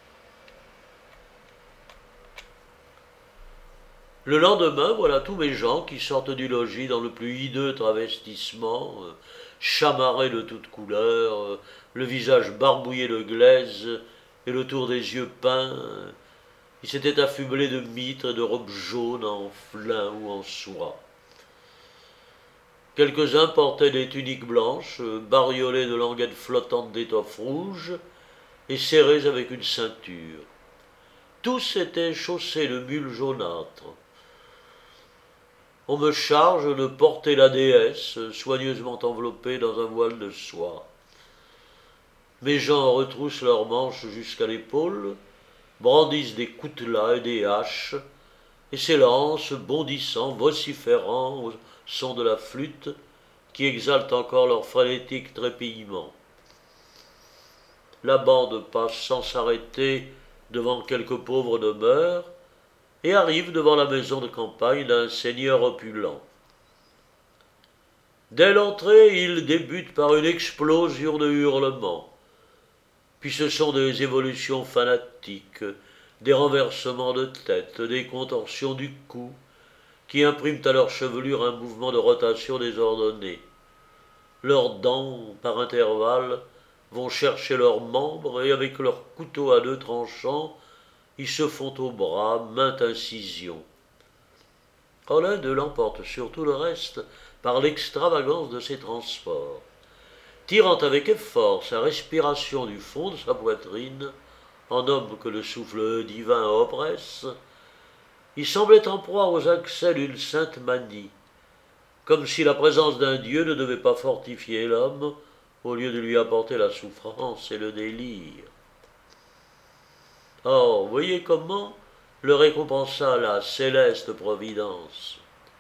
S1: Le lendemain, voilà tous mes gens qui sortent du logis dans le plus hideux travestissement, euh, chamarrés de toutes couleurs, euh, le visage barbouillé de glaise et le tour des yeux peints. Euh, ils s'étaient affublés de mitres et de robes jaunes en flin ou en soie. Quelques-uns portaient des tuniques blanches, euh, bariolées de languettes flottantes d'étoffes rouges et serrées avec une ceinture. Tous étaient chaussés de mules jaunâtres. On me charge de porter la déesse, soigneusement enveloppée dans un voile de soie. Mes gens retroussent leurs manches jusqu'à l'épaule, brandissent des coutelas et des haches, et s'élancent, bondissant, vociférant au son de la flûte, qui exalte encore leur frénétique trépillement. La bande passe sans s'arrêter devant quelques pauvres demeures, et arrive devant la maison de campagne d'un seigneur opulent. Dès l'entrée, il débute par une explosion de hurlements, puis ce sont des évolutions fanatiques, des renversements de tête, des contorsions du cou, qui impriment à leur chevelure un mouvement de rotation désordonné. Leurs dents, par intervalles, vont chercher leurs membres, et avec leurs couteaux à deux tranchants, ils se font au bras mainte incision. Oh, l'un d'eux l'emporte sur tout le reste par l'extravagance de ses transports. Tirant avec effort sa respiration du fond de sa poitrine, en homme que le souffle divin oppresse, il semblait en proie aux accès d'une sainte manie, comme si la présence d'un Dieu ne devait pas fortifier l'homme au lieu de lui apporter la souffrance et le délire. Or, voyez comment, le récompensa la céleste providence.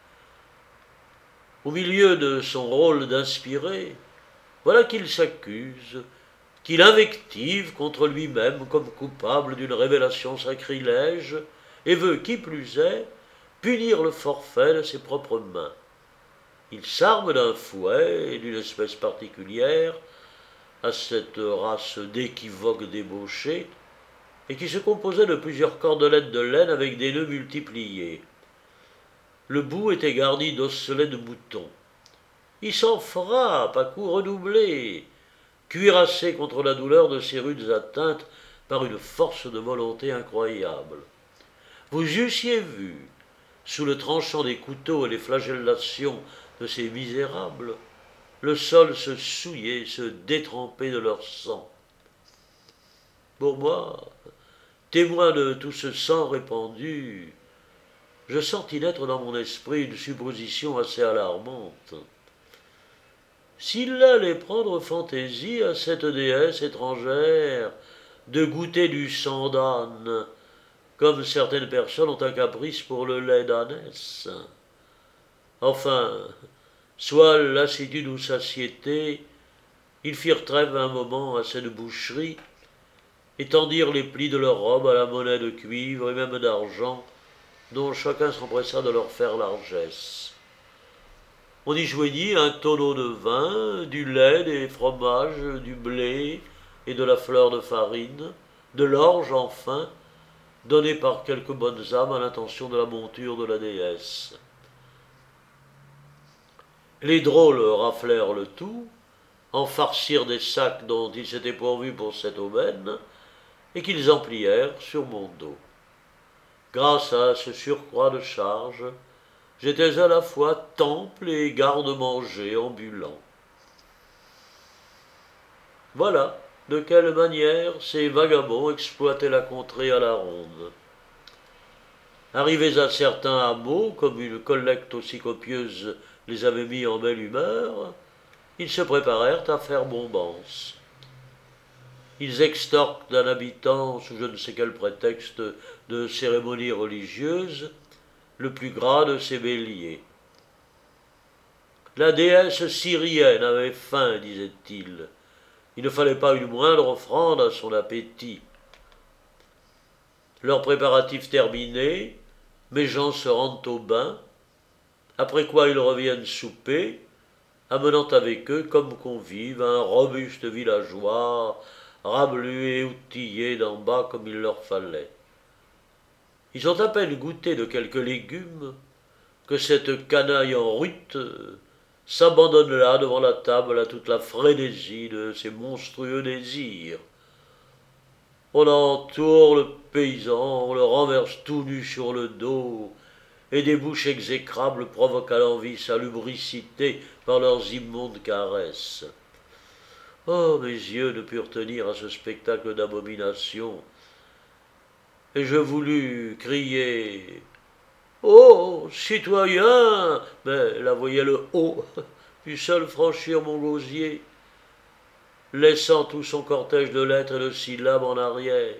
S1: Au milieu de son rôle d'inspiré, voilà qu'il s'accuse, qu'il invective contre lui-même comme coupable d'une révélation sacrilège, et veut, qui plus est, punir le forfait de ses propres mains. Il s'arme d'un fouet et d'une espèce particulière à cette race d'équivoques débauchés, et qui se composait de plusieurs cordelettes de laine avec des nœuds multipliés. Le bout était garni d'osselets de mouton. Il s'en frappe à coups redoublés, cuirassé contre la douleur de ses rudes atteintes par une force de volonté incroyable. Vous eussiez vu, sous le tranchant des couteaux et les flagellations de ces misérables, le sol se souiller, se détremper de leur sang. Pour moi, témoin de tout ce sang répandu, je sentis naître dans mon esprit une supposition assez alarmante. S'il allait prendre fantaisie à cette déesse étrangère de goûter du sang d'âne, comme certaines personnes ont un caprice pour le lait d'ânesse. Enfin, soit lassitude ou satiété, ils firent trêve un moment à cette boucherie, et tendirent les plis de leurs robes à la monnaie de cuivre et même d'argent, dont chacun s'empressa de leur faire largesse. On y joignit un tonneau de vin, du lait, des fromages, du blé et de la fleur de farine, de l'orge enfin, donnée par quelques bonnes âmes à l'intention de la monture de la déesse. Les drôles raflèrent le tout, en farcirent des sacs dont ils s'étaient pourvus pour cette aubaine, et qu'ils emplièrent sur mon dos. Grâce à ce surcroît de charge, j'étais à la fois temple et garde-manger ambulant. Voilà de quelle manière ces vagabonds exploitaient la contrée à la ronde. Arrivés à certains hameaux, comme une collecte aussi copieuse les avait mis en belle humeur, ils se préparèrent à faire bombance. Ils extorquent d'un habitant, sous je ne sais quel prétexte de cérémonie religieuse, le plus gras de ses béliers. La déesse syrienne avait faim, disait-il. Il ne fallait pas une moindre offrande à son appétit. Leurs préparatifs terminés, mes gens se rendent au bain, après quoi ils reviennent souper, amenant avec eux comme convive un robuste villageois, rablu et outillé d'en bas comme il leur fallait. Ils ont à peine goûté de quelques légumes que cette canaille en rute s'abandonne là devant la table à toute la frénésie de ses monstrueux désirs. On entoure le paysan, on le renverse tout nu sur le dos, et des bouches exécrables provoquent à l'envie sa lubricité par leurs immondes caresses. Oh, mes yeux ne purent tenir à ce spectacle d'abomination, et je voulus crier « Oh, citoyen !» mais la voyelle « oh » put seule franchir mon gosier, laissant tout son cortège de lettres et de syllabes en arrière.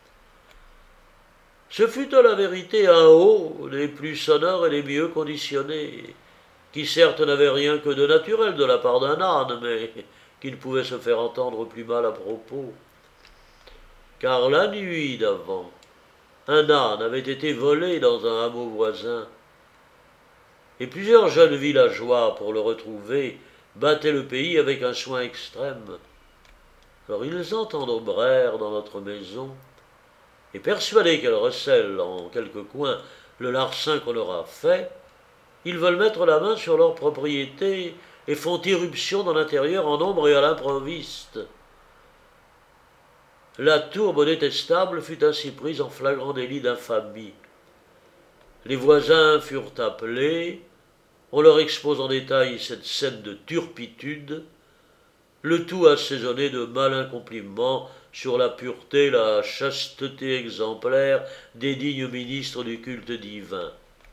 S1: Ce fut à la vérité un « oh » des plus sonores et des mieux conditionnés, qui certes n'avait rien que de naturel de la part d'un âne, mais qui ne pouvait se faire entendre plus mal à propos. Car la nuit d'avant, un âne avait été volé dans un hameau voisin, et plusieurs jeunes villageois, pour le retrouver, battaient le pays avec un soin extrême. Alors ils entendombrèrent dans notre maison, et persuadés qu'elle recèle en quelque coin le larcin qu'on leur a fait, ils veulent mettre la main sur leur propriété et font irruption dans l'intérieur en nombre et à l'improviste. La tourbe détestable fut ainsi prise en flagrant délit d'infamie. Les voisins furent appelés, on leur expose en détail cette scène de turpitude, le tout assaisonné de malins compliments sur la pureté et la chasteté exemplaire des dignes ministres du culte divin.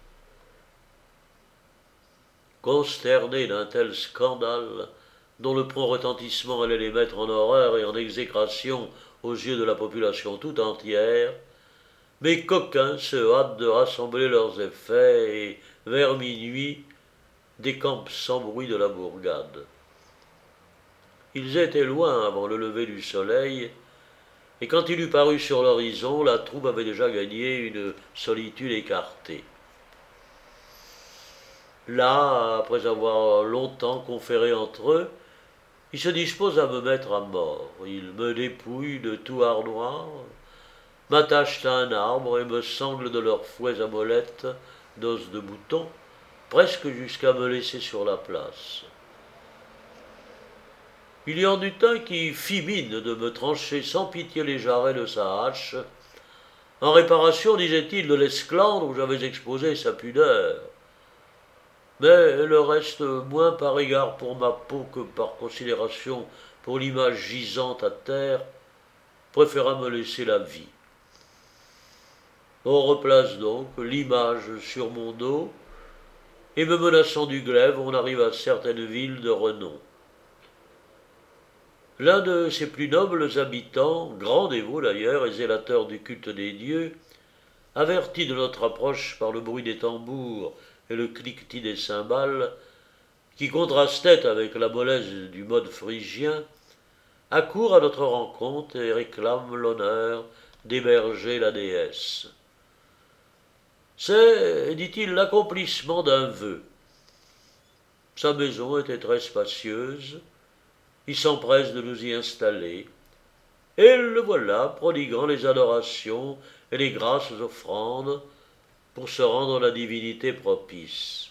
S1: Consternés d'un tel scandale, dont le prompt retentissement allait les mettre en horreur et en exécration aux yeux de la population tout entière, Mes coquins se hâtent de rassembler leurs effets et, vers minuit, décampent sans bruit de la bourgade. Ils étaient loin avant le lever du soleil, et quand il eut paru sur l'horizon, la troupe avait déjà gagné une solitude écartée. Là, après avoir longtemps conféré entre eux, ils se disposent à me mettre à mort. Ils me dépouillent de tout art noir, m'attachent à un arbre et me sanglent de leurs fouets à molettes d'os de mouton, presque jusqu'à me laisser sur la place. Il y en eut un qui fit mine de me trancher sans pitié les jarrets de sa hache, en réparation, disait-il, de l'esclandre où j'avais exposé sa pudeur. Mais le reste, moins par égard pour ma peau que par considération pour l'image gisante à terre, préféra me laisser la vie. On replace donc l'image sur mon dos, et me menaçant du glaive, on arrive à certaines villes de renom. L'un de ses plus nobles habitants, grand dévot d'ailleurs et zélateur du culte des dieux, averti de notre approche par le bruit des tambours et le cliquetis des cymbales, qui contrastait avec la mollesse du mode phrygien, accourt à notre rencontre et réclame l'honneur d'héberger la déesse. C'est, dit-il, l'accomplissement d'un vœu. Sa maison était très spacieuse, il s'empresse de nous y installer, et le voilà prodiguant les adorations et les grasses offrandes pour se rendre la divinité propice.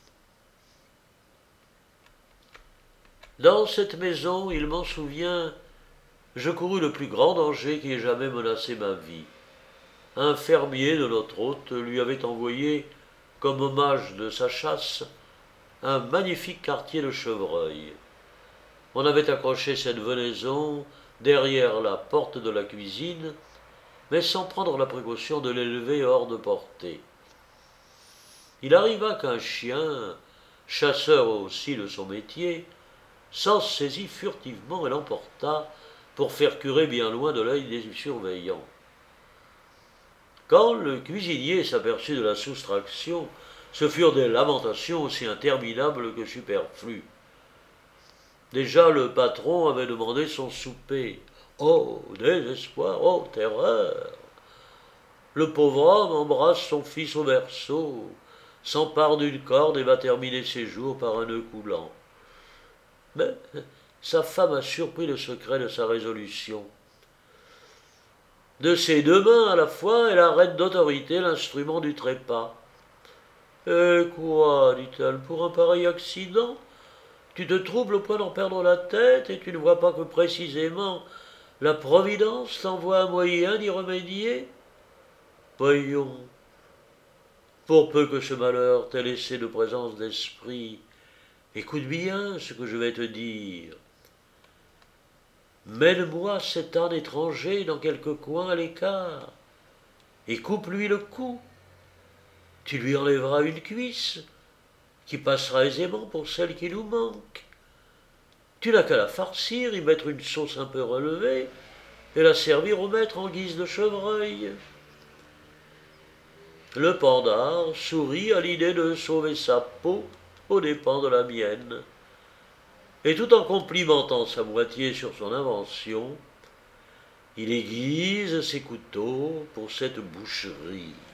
S1: Dans cette maison, il m'en souvient, je courus le plus grand danger qui ait jamais menacé ma vie. Un fermier de notre hôte lui avait envoyé, comme hommage de sa chasse, un magnifique quartier de chevreuil. On avait accroché cette venaison derrière la porte de la cuisine, mais sans prendre la précaution de l'élever hors de portée. Il arriva qu'un chien, chasseur aussi de son métier, s'en saisit furtivement et l'emporta pour faire curer bien loin de l'œil des surveillants. Quand le cuisinier s'aperçut de la soustraction, ce furent des lamentations aussi interminables que superflues. Déjà le patron avait demandé son souper. Oh, désespoir, oh, terreur! Le pauvre homme embrasse son fils au berceau, s'empare d'une corde et va terminer ses jours par un nœud coulant. Mais sa femme a surpris le secret de sa résolution. De ses deux mains à la fois, elle arrête d'autorité l'instrument du trépas. « Eh quoi, dit-elle, pour un pareil accident? Tu te troubles au point d'en perdre la tête et tu ne vois pas que précisément la Providence t'envoie un moyen d'y remédier? Voyons, pour peu que ce malheur t'ait laissé de présence d'esprit, écoute bien ce que je vais te dire. Mène-moi cet âne étranger dans quelque coin à l'écart, et coupe-lui le cou. Tu lui enlèveras une cuisse, qui passera aisément pour celle qui nous manque. Tu n'as qu'à la farcir, y mettre une sauce un peu relevée, et la servir au maître en guise de chevreuil. » Le pendard sourit à l'idée de sauver sa peau aux dépens de la mienne. Et tout en complimentant sa moitié sur son invention, il aiguise ses couteaux pour cette boucherie.